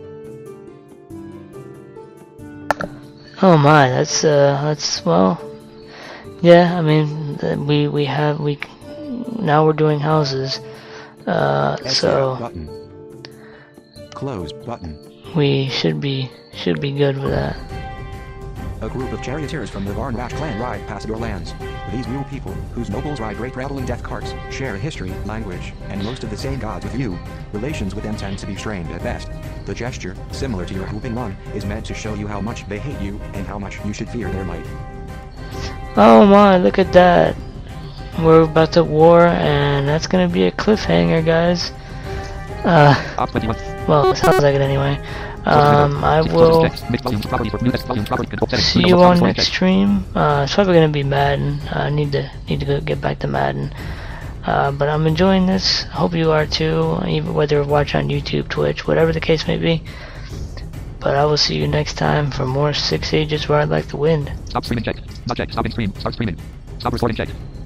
S1: Oh my, that's well, yeah. I mean, now we're doing houses,
S2: Estia.
S1: so
S2: Button. Close. Button.
S1: we should be good with that.
S2: A group of charioteers from the Varnrash clan ride past your lands. These new people, whose nobles ride great rattling death carts, share a history, language, and most of the same gods with you. Relations with them tend to be strained at best. The gesture, similar to your whooping run, is meant to show you how much they hate you and how much you should fear their might.
S1: Oh my, look at that. We're about to war, and that's gonna be a cliffhanger, guys.
S3: Op 21.
S1: Well, it sounds like it anyway. I will see you on next stream. It's probably gonna be Madden. I need to go get back to Madden. But I'm enjoying this. Hope you are too, even whether you watch on YouTube, Twitch, whatever the case may be. But I will see you next time for more 6 Ages Ride Like the Wind.
S3: Stop streaming checked. Not checked. Stop in stream. Start streaming. Stop recording checked.